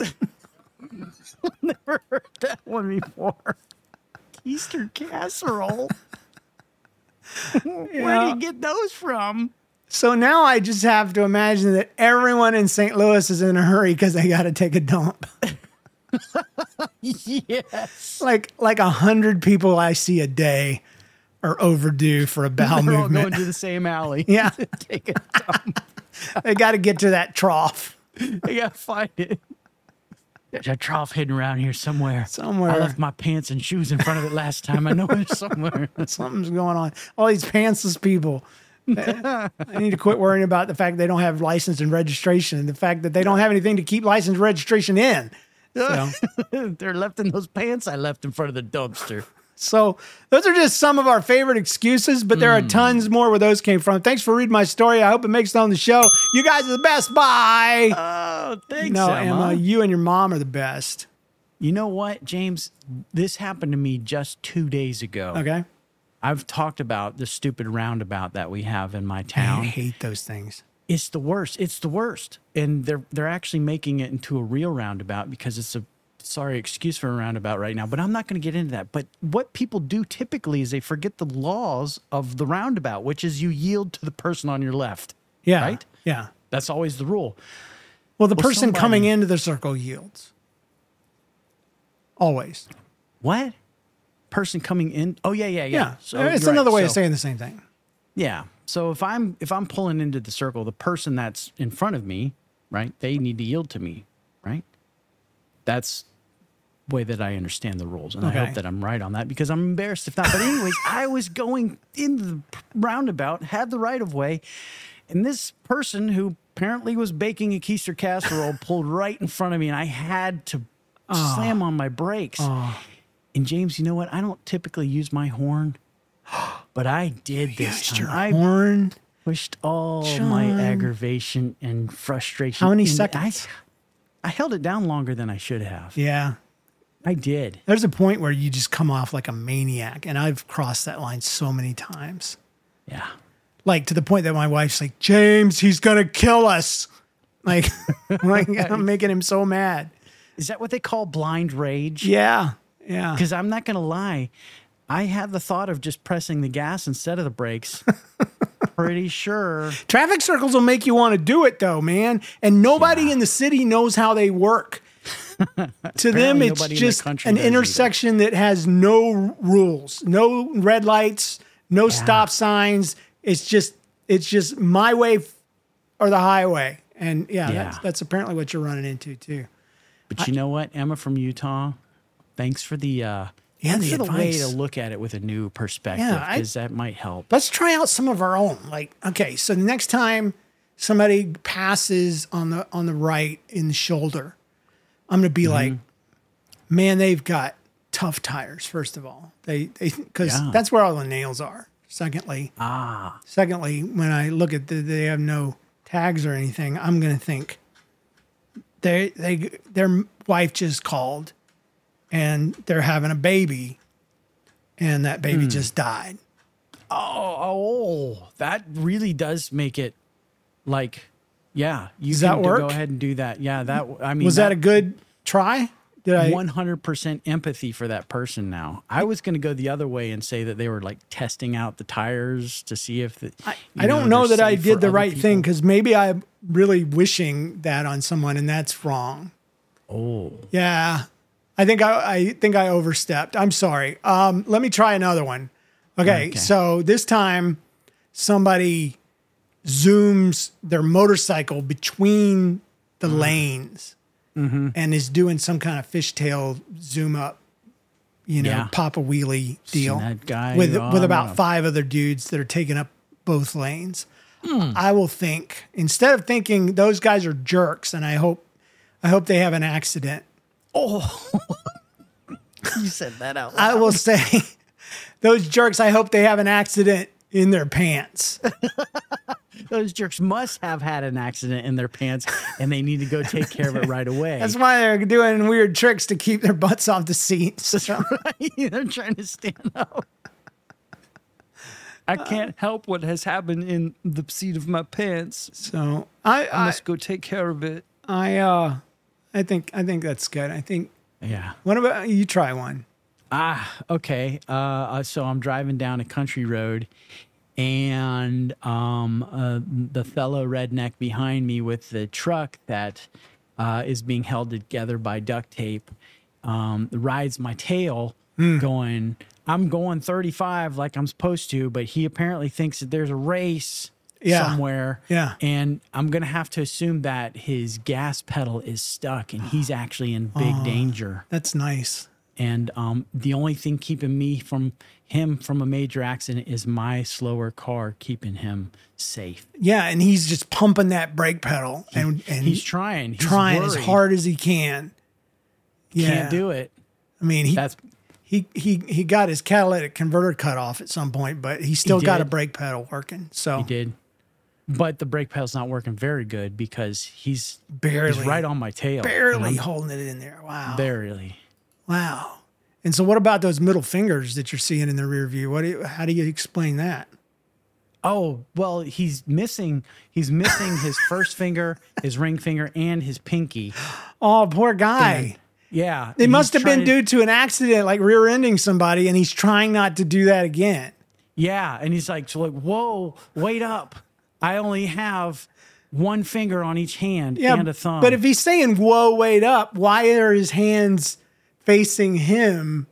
Never heard that one before. Easter casserole. Where do Yeah. you get those from? So now I just have to imagine that everyone in Saint Louis is in a hurry because they got to take a dump. Yes. Like like a hundred people I see a day are overdue for a bowel They're all movement. going to the same alley. Yeah. to take a dump. They got to get to that trough I gotta find it. There's a trough hidden around here somewhere. somewhere. I left my pants and shoes in front of it last time. I know it's somewhere. Something's going on. All these pantsless people. I need to quit worrying about the fact they don't have license and registration and the fact that they don't have anything to keep license and registration in. So, They're left in those pants I left in front of the dumpster. so those are just some of our favorite excuses, but there are tons more where those came from. Thanks for reading my story. I hope it makes it on the show. You guys are the best. Bye. Oh, thanks, no, Emma. Emma, you and your mom are the best. You know what, James? This happened to me just two days ago. Okay. I've talked about the stupid roundabout that we have in my I town. hate those things. It's the worst. It's the worst. And they're they're actually making it into a real roundabout because it's a sorry excuse for a roundabout right now, but I'm not going to get into that. But what people do typically is they forget the laws of the roundabout, which is you yield to the person on your left. Yeah. Right? Yeah. That's always the rule. Well, the Well, person somebody- coming into the circle yields. Always. What? Person coming in? Oh yeah, yeah, yeah. Yeah. So it's you're another right. way of So- saying the same thing. Yeah. So if I'm if I'm pulling into the circle, the person that's in front of me, right? They need to yield to me, right? That's the way that I understand the rules, and I Okay. hope that I'm right on that because I'm embarrassed if not. But anyways, I was going into the roundabout, had the right of way, and this person who apparently was baking a keister casserole pulled right in front of me, and I had to slam on my brakes. And James, you know what? I don't typically use my horn, but I did this Used time. your I horn. pushed all my John. aggravation and frustration. How many into- seconds? I, I held it down longer than I should have. Yeah. I did. There's a point where you just come off like a maniac, and I've crossed that line so many times. Yeah. Like to the point that my wife's like, James, he's gonna kill us. Like, like I'm making him so mad. Is that what they call blind rage? Yeah. Yeah. Because I'm not going to lie. I had the thought of just pressing the gas instead of the brakes. Pretty sure. Traffic circles will make you want to do it though, man. And nobody Yeah. in the city knows how they work. To them, Apparently it's nobody in the just country an does either. intersection that has no rules, no red lights, no stop signs. It's just, it's just my way f- or the highway. And yeah, Yeah. That's, that's apparently what you're running into too. But you know what, Emma from Utah? Thanks for the uh, Yeah, thanks the for the way advice. to look at it with a new perspective Yeah, I- because that might help. Let's try out some of our own. Like, okay, so the next time somebody passes on the on the right in the shoulder, I'm gonna be Mm-hmm. like, Man, they've got tough tires. First of all, they they because Yeah. that's where all the nails are. Secondly, Ah, secondly, when I look at the, they have no tags or anything, I'm gonna think they they their wife just called, and they're having a baby, and that baby just died. oh, oh, that really does make it like, yeah, you Does can that do- work? go ahead and do that. Yeah, that I mean, Was that a good try? Did I? one hundred percent empathy for that person now. I was going to go the other way and say that they were like testing out the tires to see if the, I, you I don't know, they're that I safe did for the other right thing, people. because maybe I'm really wishing that on someone, and that's wrong. Oh, Yeah, I think I, I think I overstepped. I'm sorry. Um, let me try another one. Okay, Okay. so this time somebody zooms their motorcycle between the Mm-hmm. lanes and is doing some kind of fishtail zoom up, you know, Yeah. pop a wheelie deal that guy with on with about a- five other dudes that are taking up both lanes. Hmm. I will think, instead of thinking those guys are jerks, and I hope I hope they have an accident. you said that out loud. I will say, those jerks, I hope they have an accident in their pants. Those jerks must have had an accident in their pants, and they need to go take care of it right away. That's why they're doing weird tricks to keep their butts off the seats. So, They're trying to stand up. I can't help what has happened in the seat of my pants. so I, I I, must go take care of it. I, uh, I think, I think that's good. I think. Yeah. What about you? Try one. Ah, okay. Uh, uh, so I'm driving down a country road, and um, uh, the fellow redneck behind me with the truck that uh, is being held together by duct tape um, rides my tail, going, I'm going thirty-five like I'm supposed to, but he apparently thinks that there's a race Yeah. somewhere. Yeah. And I'm going to have to assume that his gas pedal is stuck and he's actually in big danger. That's nice. And um, the only thing keeping me from him from a major accident is my slower car keeping him safe. Yeah, and he's just pumping that brake pedal, and and He's trying. He's trying as worried. hard as he can. Yeah, Can't do it. I mean, he That's he he he got his catalytic converter cut off at some point, but he still got a did. brake pedal working. So he did. But the brake pedal's not working very good because he's barely he's right on my tail. barely and I'm holding it in there. Wow, barely. wow. And so, what about those middle fingers that you're seeing in the rear view? What do you, how do you explain that? Oh, well, he's missing he's missing his first finger, his ring finger, and his pinky. Oh, poor guy. And- yeah. It and must he's have been trying to- due to an accident, like rear-ending somebody, and he's trying not to do that again. Yeah, and he's like, so like, whoa, wait up! I only have one finger on each hand Yeah, and a thumb. but if he's saying "whoa, wait up," why are his hands facing him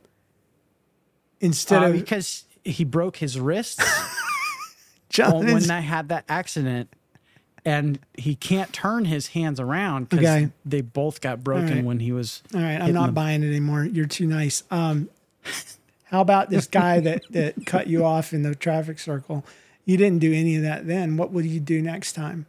instead uh, of because he broke his wrists John? when, when I had that accident, and he can't turn his hands around because Okay. they both got broken right. when he was. All right, I'm hitting not the- buying it anymore. You're too nice. Um, how about this guy that that cut you off in the traffic circle? You didn't do any of that then. What will you do next time?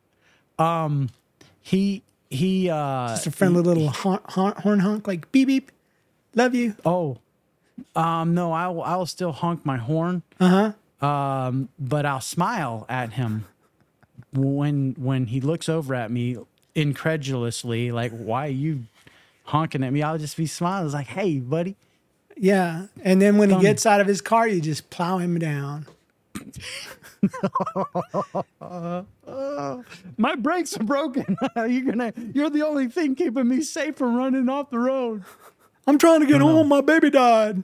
He he. Uh, Just a friendly little hon- hon- horn honk, like beep beep, love you. oh, um, no, I'll I'll still honk my horn. Uh huh. Um, but I'll smile at him when when he looks over at me incredulously, like, "Why are you honking at me?" I'll just be smiling. It's like, "Hey, buddy." Yeah, and then when he Thumb. gets out of his car, you just plow him down. My brakes are broken. you're gonna. You're the only thing keeping me safe from running off the road. I'm trying to get home. My baby died.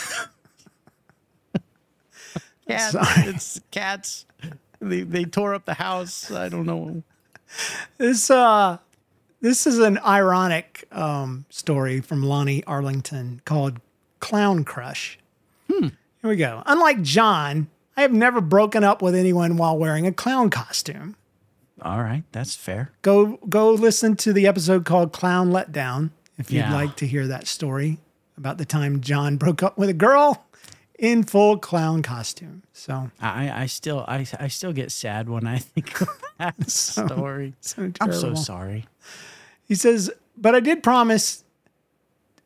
Cats. Sorry. It's cats. They they tore up the house. I don't know. This uh, this is an ironic um, story from Lonnie Arlington called "Clown Crush." Hmm. Here we go. Unlike John, I have never broken up with anyone while wearing a clown costume. All right, that's fair. Go go listen to the episode called "Clown Letdown" if you'd Yeah. like to hear that story about the time John broke up with a girl in full clown costume. So, I I still I I still get sad when I think of that So- story. so I'm so terrible. sorry. He says, but I did promise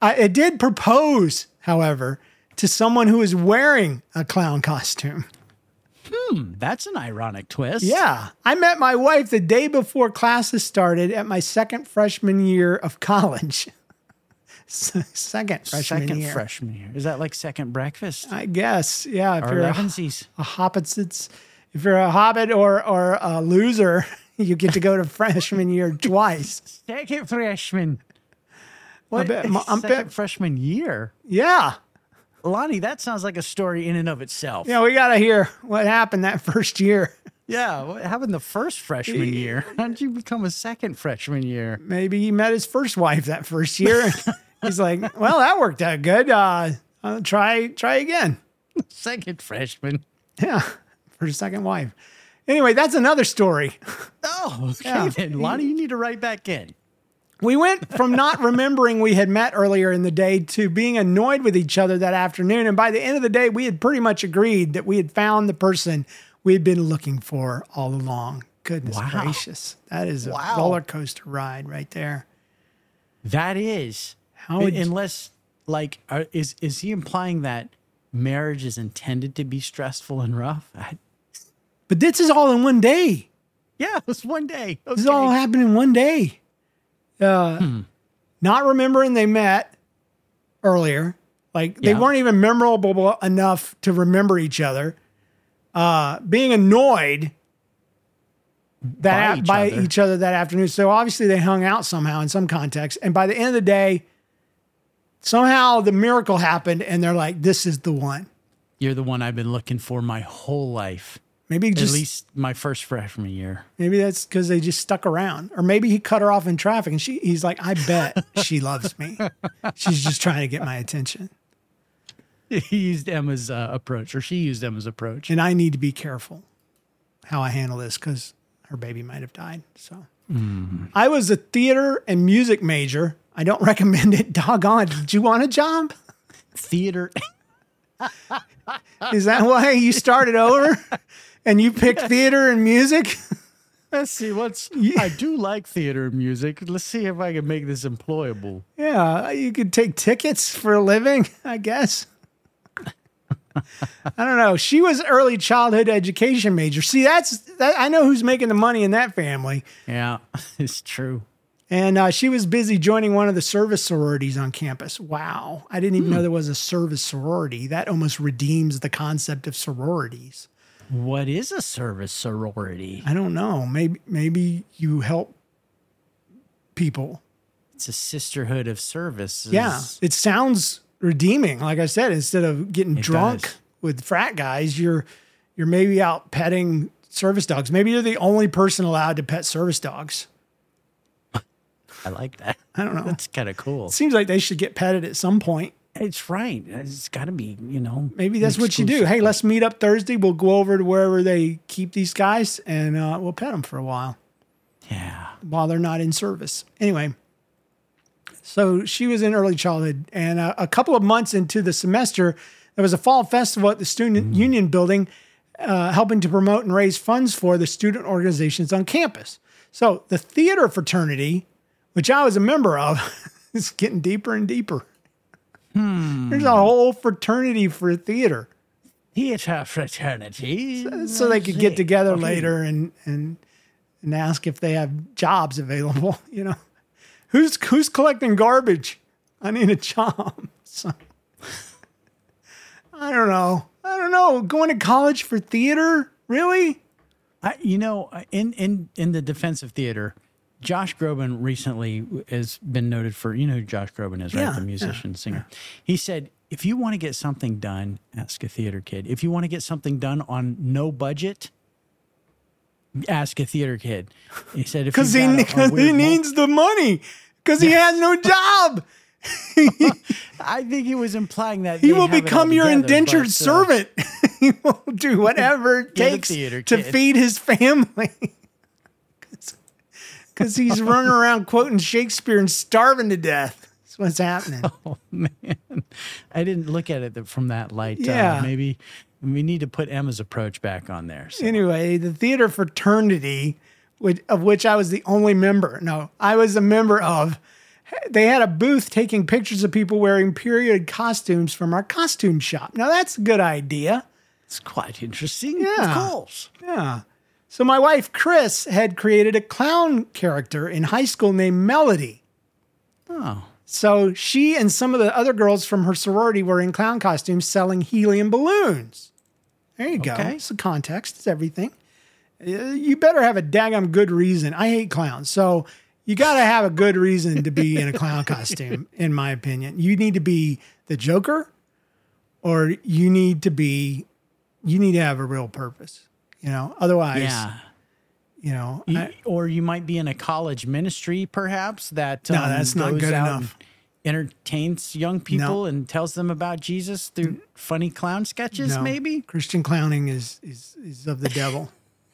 I, it did propose, however, to someone who is wearing a clown costume. Hmm, that's an ironic twist. Yeah. I met my wife the day before classes started at my second freshman year of college. second freshman second year. freshman year. Is that like second breakfast? I guess. Yeah. If or you're a, elevensies? a hobbit, it's, if you're a hobbit or, or a loser, you get to go to freshman year twice. Second freshman. What? bet- I'm second bet- freshman year? Yeah. Lonnie, that sounds like a story in and of itself. Yeah. We got to hear what happened that first year. Yeah, what happened the first freshman year? How did you become a second freshman year? Maybe he met his first wife that first year. He's like, well, that worked out good. Uh, I'll try, try again. Second freshman. Yeah. For his second wife. Anyway, that's another story. Oh, okay Yeah. then. Lonnie, you need to write back in. We went from not remembering we had met earlier in the day to being annoyed with each other that afternoon. And by the end of the day, we had pretty much agreed that we had found the person we had been looking for all along. Goodness Wow. gracious. That is a Wow. roller coaster ride right there. That is. How would you- Unless, like, are, is is he implying that marriage is intended to be stressful and rough? I, But this is all in one day. yeah, it was one day. Okay. This all happened in one day. Uh, Not remembering they met earlier. Like they Yeah. weren't even memorable enough to remember each other. Uh, being annoyed that By each by other. each other that afternoon. So obviously they hung out somehow in some context. And by the end of the day, somehow the miracle happened and they're like, this is the one. You're the one I've been looking for my whole life. Maybe just At least my first freshman year. maybe that's because they just stuck around. Or maybe he cut her off in traffic and she he's like, I bet she loves me. She's just trying to get my attention. He used Emma's uh, approach, or she used Emma's approach. And I need to be careful how I handle this because her baby might have died. So I was a theater and music major. I don't recommend it. Doggone. Did you want a job? Theater. Is that why you started over and you picked theater and music? Let's see what's. I do like theater and music. Let's see if I can make this employable. Yeah, you could take tickets for a living, I guess. I don't know. She was early childhood education major. See, that's that, I know who's making the money in that family. Yeah, it's true. And uh, she was busy joining one of the service sororities on campus. Wow. I didn't even know there was a service sorority. That almost redeems the concept of sororities. What is a service sorority? I don't know. Maybe maybe you help people. It's a sisterhood of services. Yeah. It sounds redeeming. Like I said, instead of getting It drunk does. with frat guys, you're you're maybe out petting service dogs. Maybe you're the only person allowed to pet service dogs. I like that. I don't know. That's kind of cool. Seems like they should get petted at some point. It's right. It's got to be, you know. Maybe that's what you do. Hey, let's meet up Thursday. We'll go over to wherever they keep these guys and uh, we'll pet them for a while Yeah. while they're not in service. Anyway, so she was in early childhood, and uh, a couple of months into the semester, there was a fall festival at the Student Union building, uh, helping to promote and raise funds for the student organizations on campus. So the theater fraternity, which I was a member of, is getting deeper and deeper. Hmm. There's a whole fraternity for theater. Theater fraternity. So they could get together later and, and and ask if they have jobs available. You know, who's who's collecting garbage? I need a job. So, I don't know. I don't know. Going to college for theater, really? I, you know, in, in, in the defense of theater, Josh Groban recently has been noted for, you know who Josh Groban is, right? Yeah, The musician, yeah, singer. He said, if you want to get something done, ask a theater kid. If you want to get something done on no budget, ask a theater kid. He said, if Because he, you've got a- a because he weird mul- needs the money. Because he has no job. I think he was implying that He they will have it all become your together, indentured but, uh, servant. He will do whatever it Get a takes theater to kid. feed his family. Because he's running around quoting Shakespeare and starving to death. That's what's happening. Oh man, I didn't look at it from that light. Yeah. Uh, maybe we need to put Emma's approach back on there. So. Anyway, the theater fraternity, which, of which I was the only member, no, I was a member of, they had a booth taking pictures of people wearing period costumes from our costume shop. Now that's a good idea. It's quite interesting. Yeah. Of course. Yeah. So my wife, Chris, had created a clown character in high school named Melody. Oh. So she and some of the other girls from her sorority were in clown costumes selling helium balloons. There you go. Okay. It's the context. It's everything. Uh, You better have a daggum good reason. I hate clowns. So you got to have a good reason to be in a clown costume, in my opinion. You need to be the Joker, or you need to be, you need to have a real purpose. You know, otherwise, Yeah. you know, You- I- or you might be in a college ministry, perhaps, that No, um, that's not goes good out enough. and entertains young people and tells them about Jesus through funny clown sketches, no. maybe? Christian clowning is is is of the devil.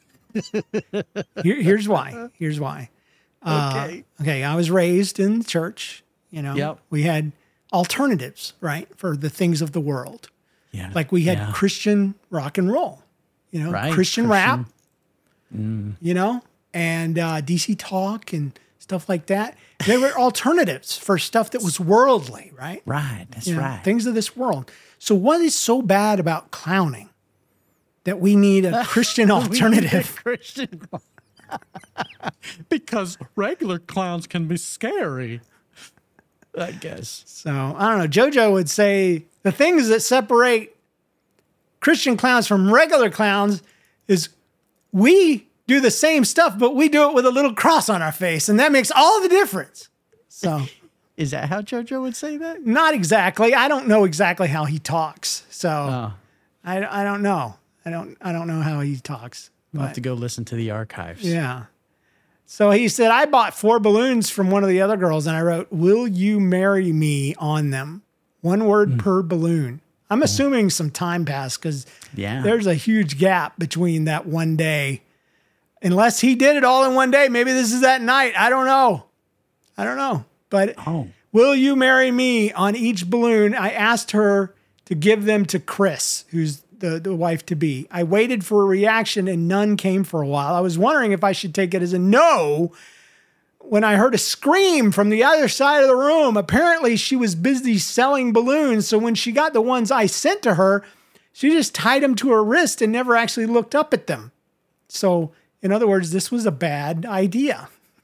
Here, here's why. Here's why. Uh, Okay. okay. I was raised in the church. You know, Yep. we had alternatives, right, for the things of the world. Yeah. Like we had Yeah. Christian rock and roll, you know, Right, Christian, rap, Christian- you know, and uh, D C talk and stuff like that. They were alternatives for stuff that was worldly, right? Right. That's You know, right. Things of this world. So what is so bad about clowning that we need a Christian We need a alternative? Christian because regular clowns can be scary. I guess. So I don't know. JoJo would say the things that separate Christian clowns from regular clowns is we do the same stuff, but we do it with a little cross on our face, and that makes all the difference. So Is that how JoJo would say that? not exactly. I don't know exactly how he talks. So Oh, I, I don't know. I don't I don't know how he talks. we'll have But- to go listen to the archives. Yeah. So he said, I bought four balloons from one of the other girls and I wrote, "Will you marry me?" on them. One word per balloon. I'm assuming some time passed because Yeah. there's a huge gap between that one day. Unless he did it all in one day. Maybe this is that night. I don't know. I don't know. But Oh. "Will you marry me?" on each balloon. I asked her to give them to Chris, who's the, the wife to be. I waited for a reaction and none came for a while. I was wondering if I should take it as a no when I heard a scream from the other side of the room. Apparently she was busy selling balloons. So when she got the ones I sent to her, she just tied them to her wrist and never actually looked up at them. So in other words, this was a bad idea.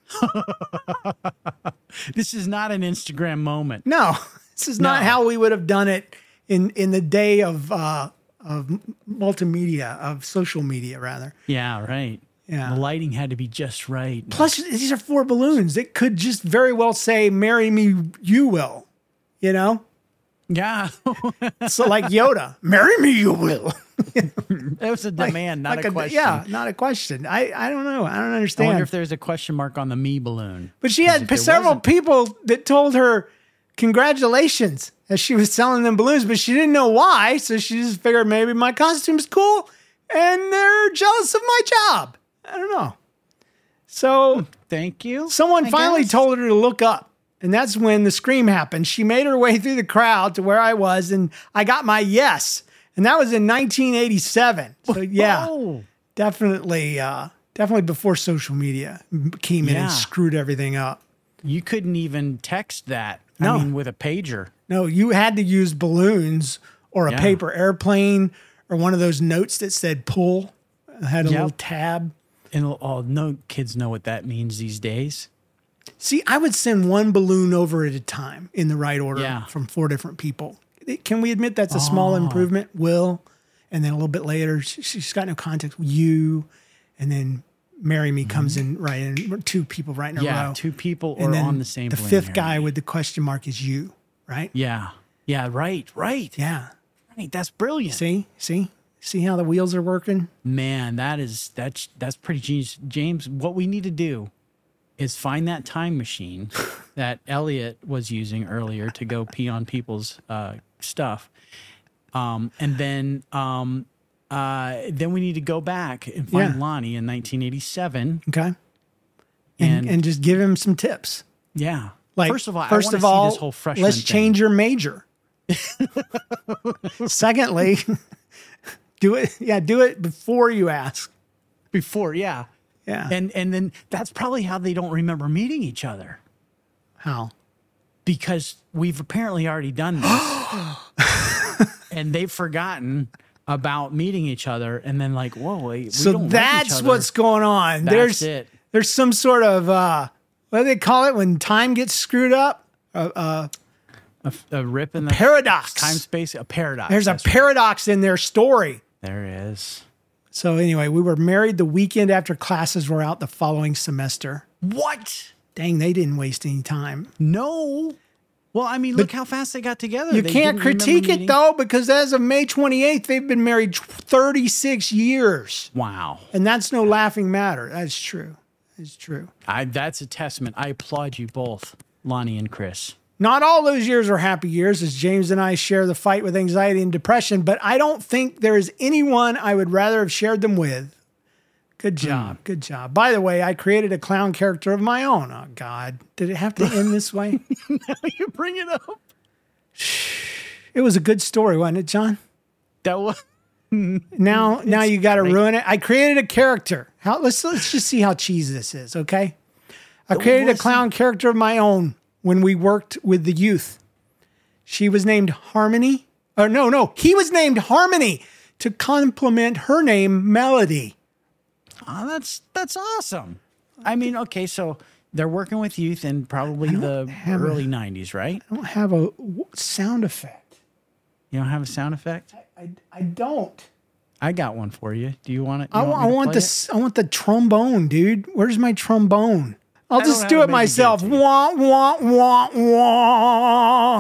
This is not an Instagram moment. No, this is not No. how we would have done it in, in the day of uh, of multimedia, of social media, rather. Yeah, right. Yeah. The lighting had to be just right. Plus, these are four balloons. It could just very well say, "Marry me, you will." You know? Yeah. So like Yoda, "Marry me, you will." That was a demand, not Like a question. Yeah, not a question. I, I don't know. I don't I understand. wonder if there's a question mark on the me balloon. But she 'Cause had if there several wasn't- people that told her congratulations as she was selling them balloons, but she didn't know why. So she just figured maybe my costume's cool and they're jealous of my job. I don't know. So Thank you. someone I finally guess. told her to look up. And that's when the scream happened. She made her way through the crowd to where I was, and I got my yes. And that was in nineteen eighty-seven. So yeah, Oh. definitely, uh, definitely before social media came in Yeah. and screwed everything up. You couldn't even text that. No. I mean, with a pager. No, you had to use balloons or a Yeah. paper airplane or one of those notes that said pull. It had a Yep. little tab. And oh, no kids know what that means these days. See, I would send one balloon over at a time in the right order Yeah. from four different people. Can we admit that's a small improvement? Will, and then a little bit later, she- she's got no context. You, and then "Marry Me" comes in right in two people right in a Yeah, row. two people or and then on the same The balloon, fifth Harry. guy with the question mark is you, right? Yeah. Yeah, right, right. Yeah. Right, that's brilliant. See, see, see how the wheels are working. Man, that is that's that's pretty genius. James, what we need to do is find that time machine that Elliot was using earlier to go pee on people's uh, stuff. Um, and then um, uh, then we need to go back and find Yeah. Lonnie in nineteen eighty-seven. Okay. And, And, and just give him some tips. yeah. Like, first of all, first I of want to all, see this whole freshman let's thing. change your major. Secondly, do it. Yeah, do it before you ask. before, yeah. Yeah. And and then that's probably how they don't remember meeting each other. How? because we've apparently already done this. We've apparently already done this. And they've forgotten about meeting each other. And then like, whoa, wait, we So don't like each that's other. what's going on. That's there's it. there's some sort of uh, what do they call it when time gets screwed up? Uh, uh, A, a rip in the paradox. time space, a paradox. There's a That's right. paradox in their story. There is. So anyway, we were married the weekend after classes were out the following semester. What? Dang, they didn't waste any time. No. Well, I mean, look how fast they got together. You They can't didn't remember critique it meeting- though, because as of May twenty-eighth, they've been married thirty-six years. Wow. And that's no laughing matter. That's true. It's true. I, that's a testament. I applaud you both, Lonnie and Chris. Not all those years are happy years, as James and I share the fight with anxiety and depression, but I don't think there is anyone I would rather have shared them with. Good job. Good job. By the way, I created a clown character of my own. Oh, God. Did it have to end this way? Now you bring it up. It was a good story, wasn't it, John? That was. Now, now you got to great. ruin it. I created a character. How? Let's let's just see how cheesy this is, okay? I created a Listen. clown character of my own when we worked with the youth. She was named Harmony. Or no, no, he was named Harmony to complement her name, Melody. Oh, that's that's awesome. I mean, okay, so they're working with youth in probably the have a- early nineties, right? I don't have a w- sound effect. You don't have a sound effect? I, I don't. I got one for you. Do you want it? I, You wa- me I to want play the it? s- I want the trombone, dude. Where's my trombone? I'll I don't just have do it, it maybe myself. give it to you. Wah wah wah wah.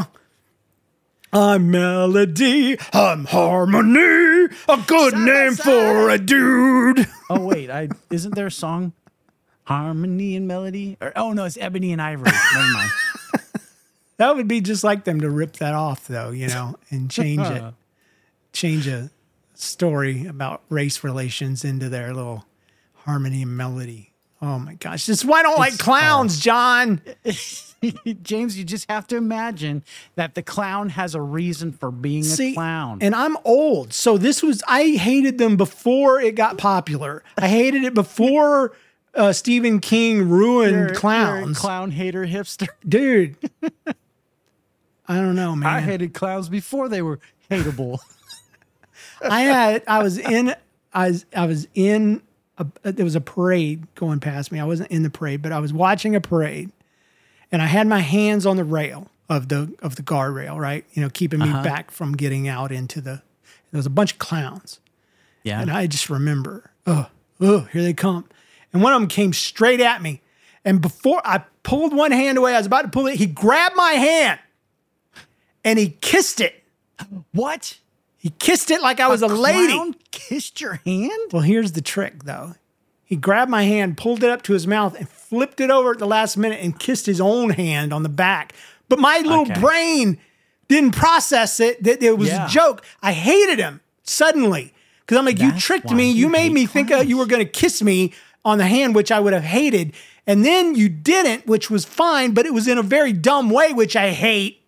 I'm Melody. I'm Harmony. A good Side by name for a dude. Oh wait, I isn't there a song? Harmony and Melody? Or oh no, it's Ebony and Ivory. Never mind. That would be just like them to rip that off, though, you know, and change it, change a story about race relations into their little Harmony and Melody. Oh my gosh! Just why don't like clowns, John? James, you just have to imagine that the clown has a reason for being See, a clown. and I'm old, so this was I hated them before it got popular. I hated it before uh, Stephen King ruined You're- you're a clowns, clown hater hipster. dude. I don't know, man. I hated clowns before they were hateable. I had I was in I was I was in a, there was a parade going past me. I wasn't in the parade, but I was watching a parade, and I had my hands on the rail of the of the guardrail, right? You know, keeping me back from getting out into the. There was a bunch of clowns, Yeah. and I just remember, oh, oh, here they come, and one of them came straight at me, and before I pulled one hand away, I was about to pull it. He grabbed my hand, and he kissed it. What? He kissed it like I was a, lady. Clown kissed your hand? Well, here's the trick, though. He grabbed my hand, pulled it up to his mouth, and flipped it over at the last minute and kissed his own hand on the back. But my little Okay. brain didn't process it, that it was Yeah. a joke. I hated him suddenly because I'm like, you That's tricked why me. You you made hate me think uh, you were going to kiss me on the hand, which I would have hated. And then you didn't, which was fine, but it was in a very dumb way, which I hate.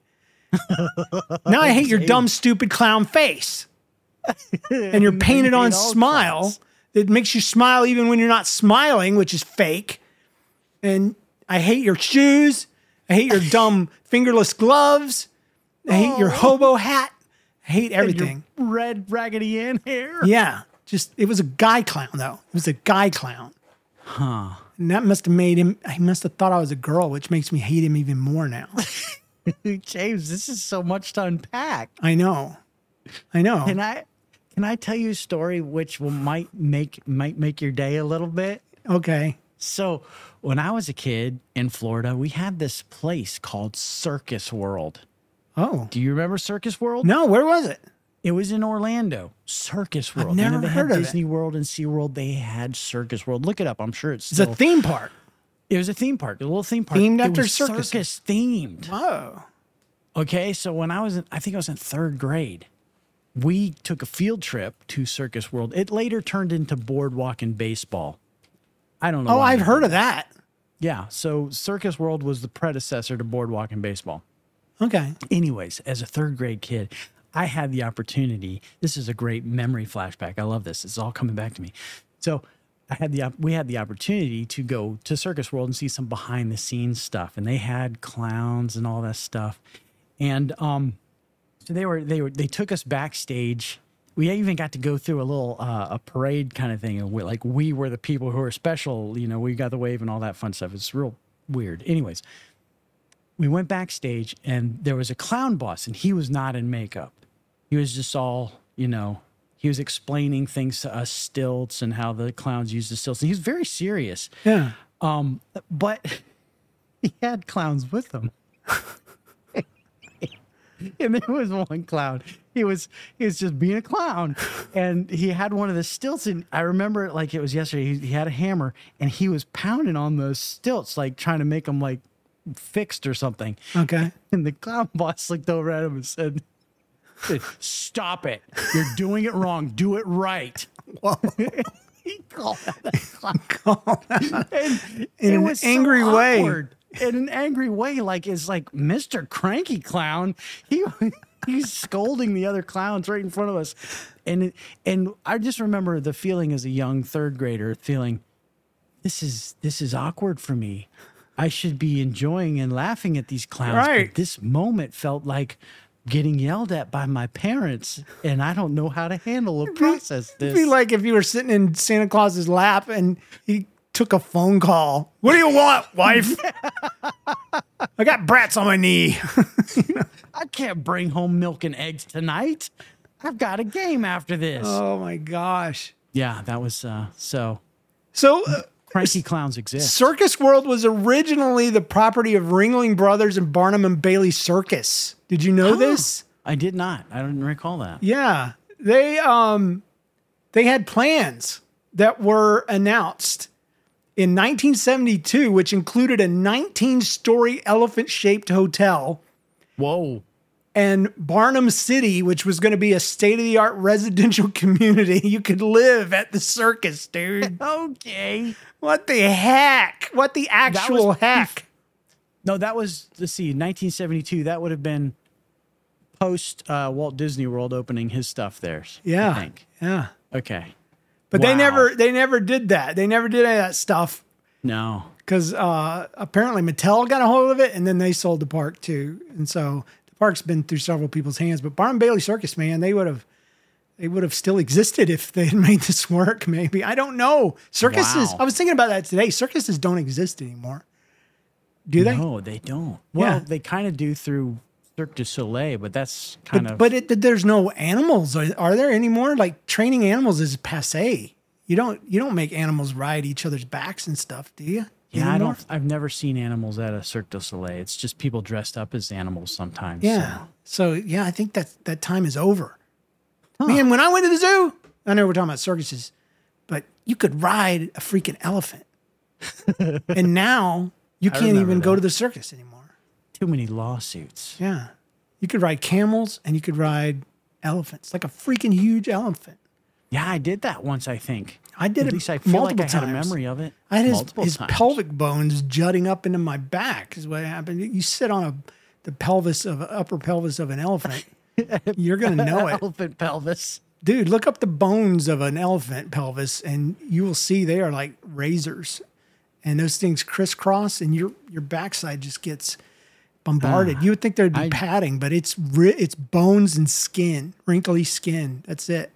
Now I hate your dumb, stupid clown face. And your painted on hate all smile clowns. that makes you smile even when you're not smiling, which is fake. And I hate your shoes. I hate your dumb fingerless gloves. I hate your hobo hat. I hate everything. Your red Raggedy Ann hair? Yeah. Just, it was a guy clown, though. It was a guy clown. Huh. And that must have made him, he must have thought I was a girl, which makes me hate him even more now. James, this is so much to unpack. I know. I know. Can I can I tell you a story which will might make might make your day a little bit? Okay. So when I was a kid in Florida, we had this place called Circus World. Oh. Do you remember Circus World? No, where was it? It was in Orlando. Circus World. never you know, they heard had of it. Disney World and SeaWorld. They had Circus World. Look it up. I'm sure it's It's still. a theme park. It was a theme park, a little theme park. Themed It after was circuses. circus themed. Whoa. Okay, so when I was in, I think I was in third grade, we took a field trip to Circus World. It later turned into Boardwalk and Baseball. I don't know. Oh, why I've they heard did of that. Yeah, so Circus World was the predecessor to Boardwalk and Baseball. Okay. Anyways, as a third grade kid, I had the opportunity. This is a great memory flashback. I love this. It's all coming back to me. So I had the op- we had the opportunity to go to Circus World and see some behind the scenes stuff, and they had clowns and all that stuff. And um, so they were they were they took us backstage. We even got to go through a little uh, a parade kind of thing, and we, like we were the people who were special. You know, we got the wave and all that fun stuff. It's real weird. Anyways, we went backstage, and there was a clown boss, and he was not in makeup. He was just all, you know, he was explaining things to us, stilts, and how the clowns use the stilts. And he was very serious. Yeah. Um, but he had clowns with him. And there was one clown. He was he was just being a clown, and he had one of the stilts. And I remember it like it was yesterday. He, he had a hammer, and he was pounding on those stilts, like trying to make them like fixed or something. Okay. And the clown boss looked over at him and said, "Stop it! You're doing it wrong. Do it right." Whoa. He called out that clown. And In it an was so angry way. awkward. In an angry way, like it's like Mister Cranky Clown. He he's scolding the other clowns right in front of us, and it, and I just remember the feeling as a young third grader, feeling this is this is awkward for me. I should be enjoying and laughing at these clowns, Right. but this moment felt like getting yelled at by my parents, and I don't know how to handle or process It'd this. be like if you were sitting in Santa Claus's lap and he took a phone call. What do you want, wife? I got brats on my knee. I can't bring home milk and eggs tonight. I've got a game after this. Oh my gosh. Yeah, that was uh so So uh, cranky clowns exist. Circus World was originally the property of Ringling Brothers and Barnum and Bailey Circus. Did you know Huh. this? I did not. I didn't recall that. Yeah. They um they had plans that were announced in nineteen seventy-two, which included a nineteen-story elephant-shaped hotel, Whoa. and Barnum City, which was going to be a state-of-the-art residential community. You could live at the circus, dude. Okay. What the heck? What the actual was heck? No, that was, let's see, nineteen seventy-two. That would have been post uh, Walt Disney World opening his stuff there. Yeah. I think. Yeah. Okay. But they Wow. never they never did that. They never did any of that stuff No. because uh, apparently Mattel got a hold of it and then they sold the park too. And so the park's been through several people's hands. But Barnum Bailey Circus, man, they would have they would have still existed if they had made this work. Maybe I don't know. Circuses. Wow. I was thinking about that today. Circuses don't exist anymore. Do they? No, they don't. Well, Yeah. they kind of do through Cirque du Soleil, but that's kind But, of. but it, there's no animals. Are, are there anymore? Like training animals is passe. You don't you don't make animals ride each other's backs and stuff, do you? yeah, I Anymore? don't. I've never seen animals at a Cirque du Soleil. It's just people dressed up as animals sometimes. Yeah. So yeah, I think that that time is over. Man, when I went to the zoo, I know we're talking about circuses, but you could ride a freaking elephant, and now you can't remember even go that. to the circus anymore. Too many lawsuits. Yeah, you could ride camels and you could ride elephants, like a freaking huge elephant. Yeah, I did that once, I think. I did At it least I feel like multiple I had a times. memory of it. I had his, multiple his times. pelvic bones jutting up into my back is what happened. You sit on a the pelvis of upper pelvis of an elephant, you're gonna know it. Elephant pelvis. Dude, look up the bones of an elephant pelvis and you will see they are like razors. And those things crisscross and your your backside just gets bombarded. you would think there'd be I- padding, but it's ri- it's bones and skin, wrinkly skin. That's it.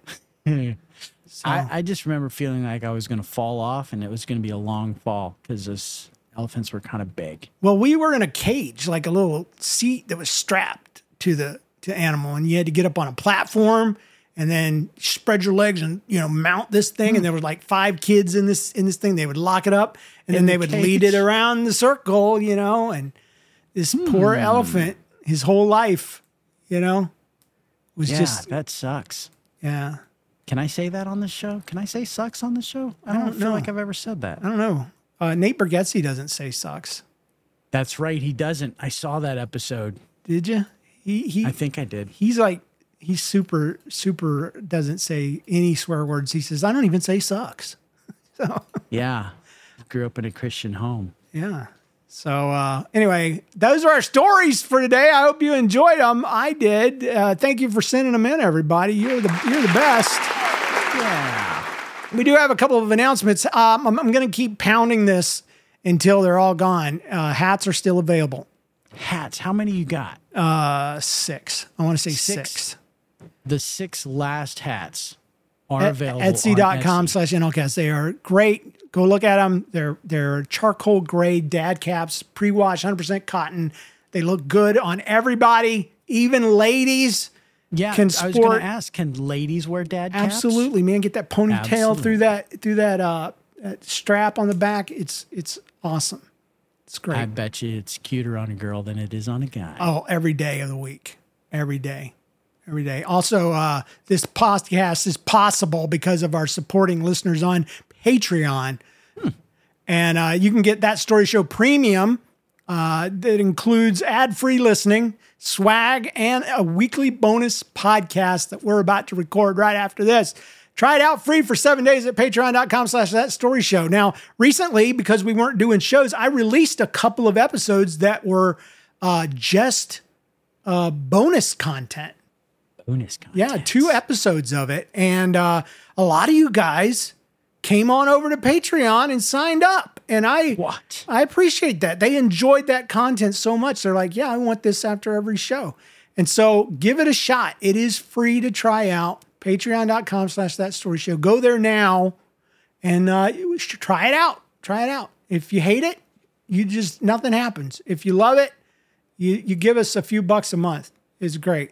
So, I, I just remember feeling like I was going to fall off and it was going to be a long fall because those elephants were kind of big. well, we were in a cage, like a little seat that was strapped to the to animal, and you had to get up on a platform and then spread your legs and you know mount this thing. And there were like five kids in this in this thing. They would lock it up, and then In they the would lead it cage. around the circle, you know. And this poor elephant, his whole life, you know, was Yeah, just that sucks. yeah. Can I say that on the show? Can I say sucks on the show? I don't, don't feel know. like I've ever said that. I don't know. Uh, Nate Bargatze doesn't say sucks. That's right. He doesn't. I saw that episode. Did you? He he. I think I did. He's like he's super super doesn't say any swear words. He says I don't even say sucks. So Yeah. Grew up in a Christian home. yeah. So uh, anyway, those are our stories for today. I hope you enjoyed them. I did. Uh, thank you for sending them in, everybody. You're the you're the best. Yeah. we do have a couple of announcements. Um, I'm, I'm going to keep pounding this until they're all gone. Uh, hats are still available. Hats. How many you got? Uh, six. I want to say Six? six. The six last hats are At, available Etsy.com on Etsy. slash NLCast. They are great. Go look at them. They're, they're charcoal gray dad caps, pre-washed, one hundred percent cotton. They look good on everybody, even ladies. Yeah, Can I was sport- going to ask, can ladies wear dad caps? Absolutely, man. Get that ponytail Absolutely. through that through that, uh, that strap on the back. It's it's awesome. It's great. I bet you it's cuter on a girl than it is on a guy. Oh, every day of the week. Every day. Every day. Also, uh, this podcast is possible because of our supporting listeners on Patreon. Hmm. And uh, you can get That Story Show Premium. Uh, that includes ad-free listening, swag, and a weekly bonus podcast that we're about to record right after this. Try it out free for seven days at patreon.com slash that story show. Now, recently, because we weren't doing shows, I released a couple of episodes that were uh, just uh, bonus content. Bonus content. Yeah, two episodes of it. And uh, a lot of you guys came on over to Patreon and signed up. And I What? I appreciate that. They enjoyed that content so much. They're like, yeah, I want this after every show. And so give it a shot. It is free to try out. Patreon.com slash that story show. Go there now and uh, you should try it out. Try it out. If you hate it, you just, nothing happens. If you love it, you, you give us a few bucks a month. It's great.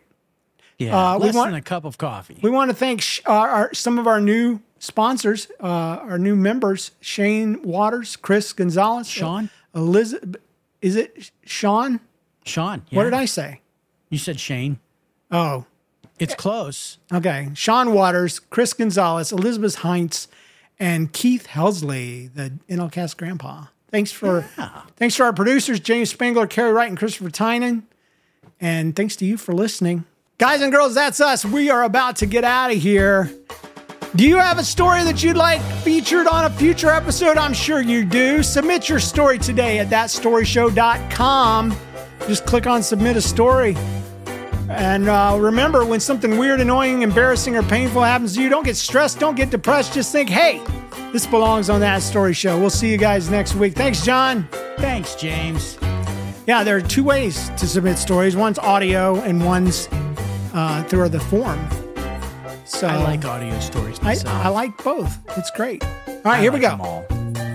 Yeah, Uh, we less want- than a cup of coffee. We want to thank sh- our, our, some of our new sponsors, uh, our new members, Shane Waters, Chris Gonzalez, Sean? Elizabeth. Is it Sean? Sean. What yeah. did I say? You said Shane. Oh, It's close. okay. Sean Waters, Chris Gonzalez, Elizabeth Heinz, and Keith Helsley, the NLCast grandpa. Thanks for thanks to our producers, James Spangler, Carrie Wright, and Christopher Tynan. And thanks to you for listening. Guys and girls, that's us. We are about to get out of here. Do you have a story that you'd like featured on a future episode? I'm sure you do. Submit your story today at that story show dot com. Just click on Submit a Story. And uh, remember, when something weird, annoying, embarrassing, or painful happens to you, don't get stressed, don't get depressed. Just think, hey, this belongs on That Story Show. We'll see you guys next week. Thanks, John. Thanks, James. Yeah, there are two ways to submit stories. One's audio and one's uh, through the form. So I like audio stories I, myself. I like both. It's great. All right, I here we like go. them all.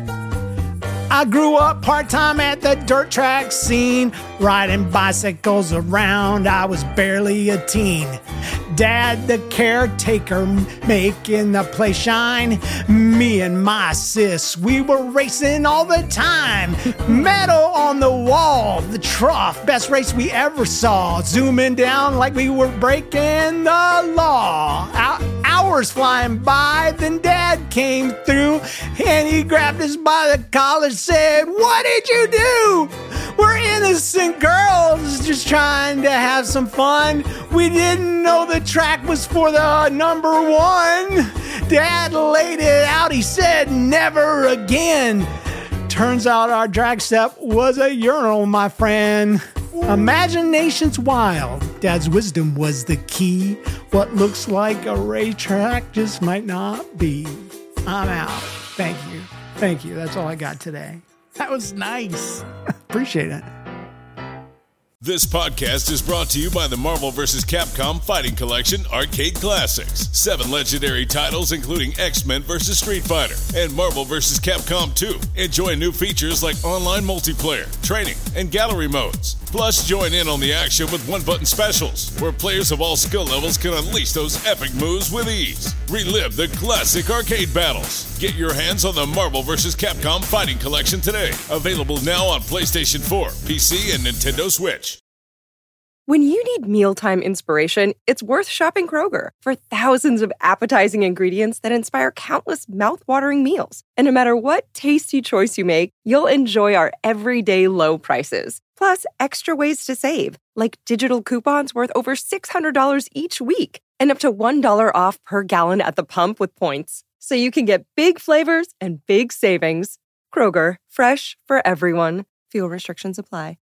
I grew up part-time at the dirt track scene, riding bicycles around. I was barely a teen. Dad, the caretaker, making the place shine. Me and my sis, we were racing all the time. Metal on the wall, the trough, best race we ever saw. Zooming down like we were breaking the law. Hou- Hours flying by, then Dad came through and he grabbed us by the collar, said, "What did you do? We're innocent girls just trying to have some fun. We didn't know the track was for the number one." Dad laid it out. He said, "Never again." Turns out our drag step was a urinal, my friend. Imagination's wild. Dad's wisdom was the key. What looks like a racetrack just might not be. I'm out. Thank you. Thank you. That's all I got today. That was nice. Appreciate it. This podcast is brought to you by the Marvel versus. Capcom Fighting Collection Arcade Classics. Seven legendary titles including X-Men versus. Street Fighter and Marvel versus. Capcom two. Enjoy new features like online multiplayer, training, and gallery modes. Plus, join in on the action with one-button specials, where players of all skill levels can unleash those epic moves with ease. Relive the classic arcade battles. Get your hands on the Marvel versus. Capcom Fighting Collection today. Available now on PlayStation four, P C, and Nintendo Switch. When you need mealtime inspiration, it's worth shopping Kroger for thousands of appetizing ingredients that inspire countless mouthwatering meals. And no matter what tasty choice you make, you'll enjoy our everyday low prices. Plus, extra ways to save, like digital coupons worth over six hundred dollars each week and up to one dollar off per gallon at the pump with points. So you can get big flavors and big savings. Kroger, fresh for everyone. Fuel restrictions apply.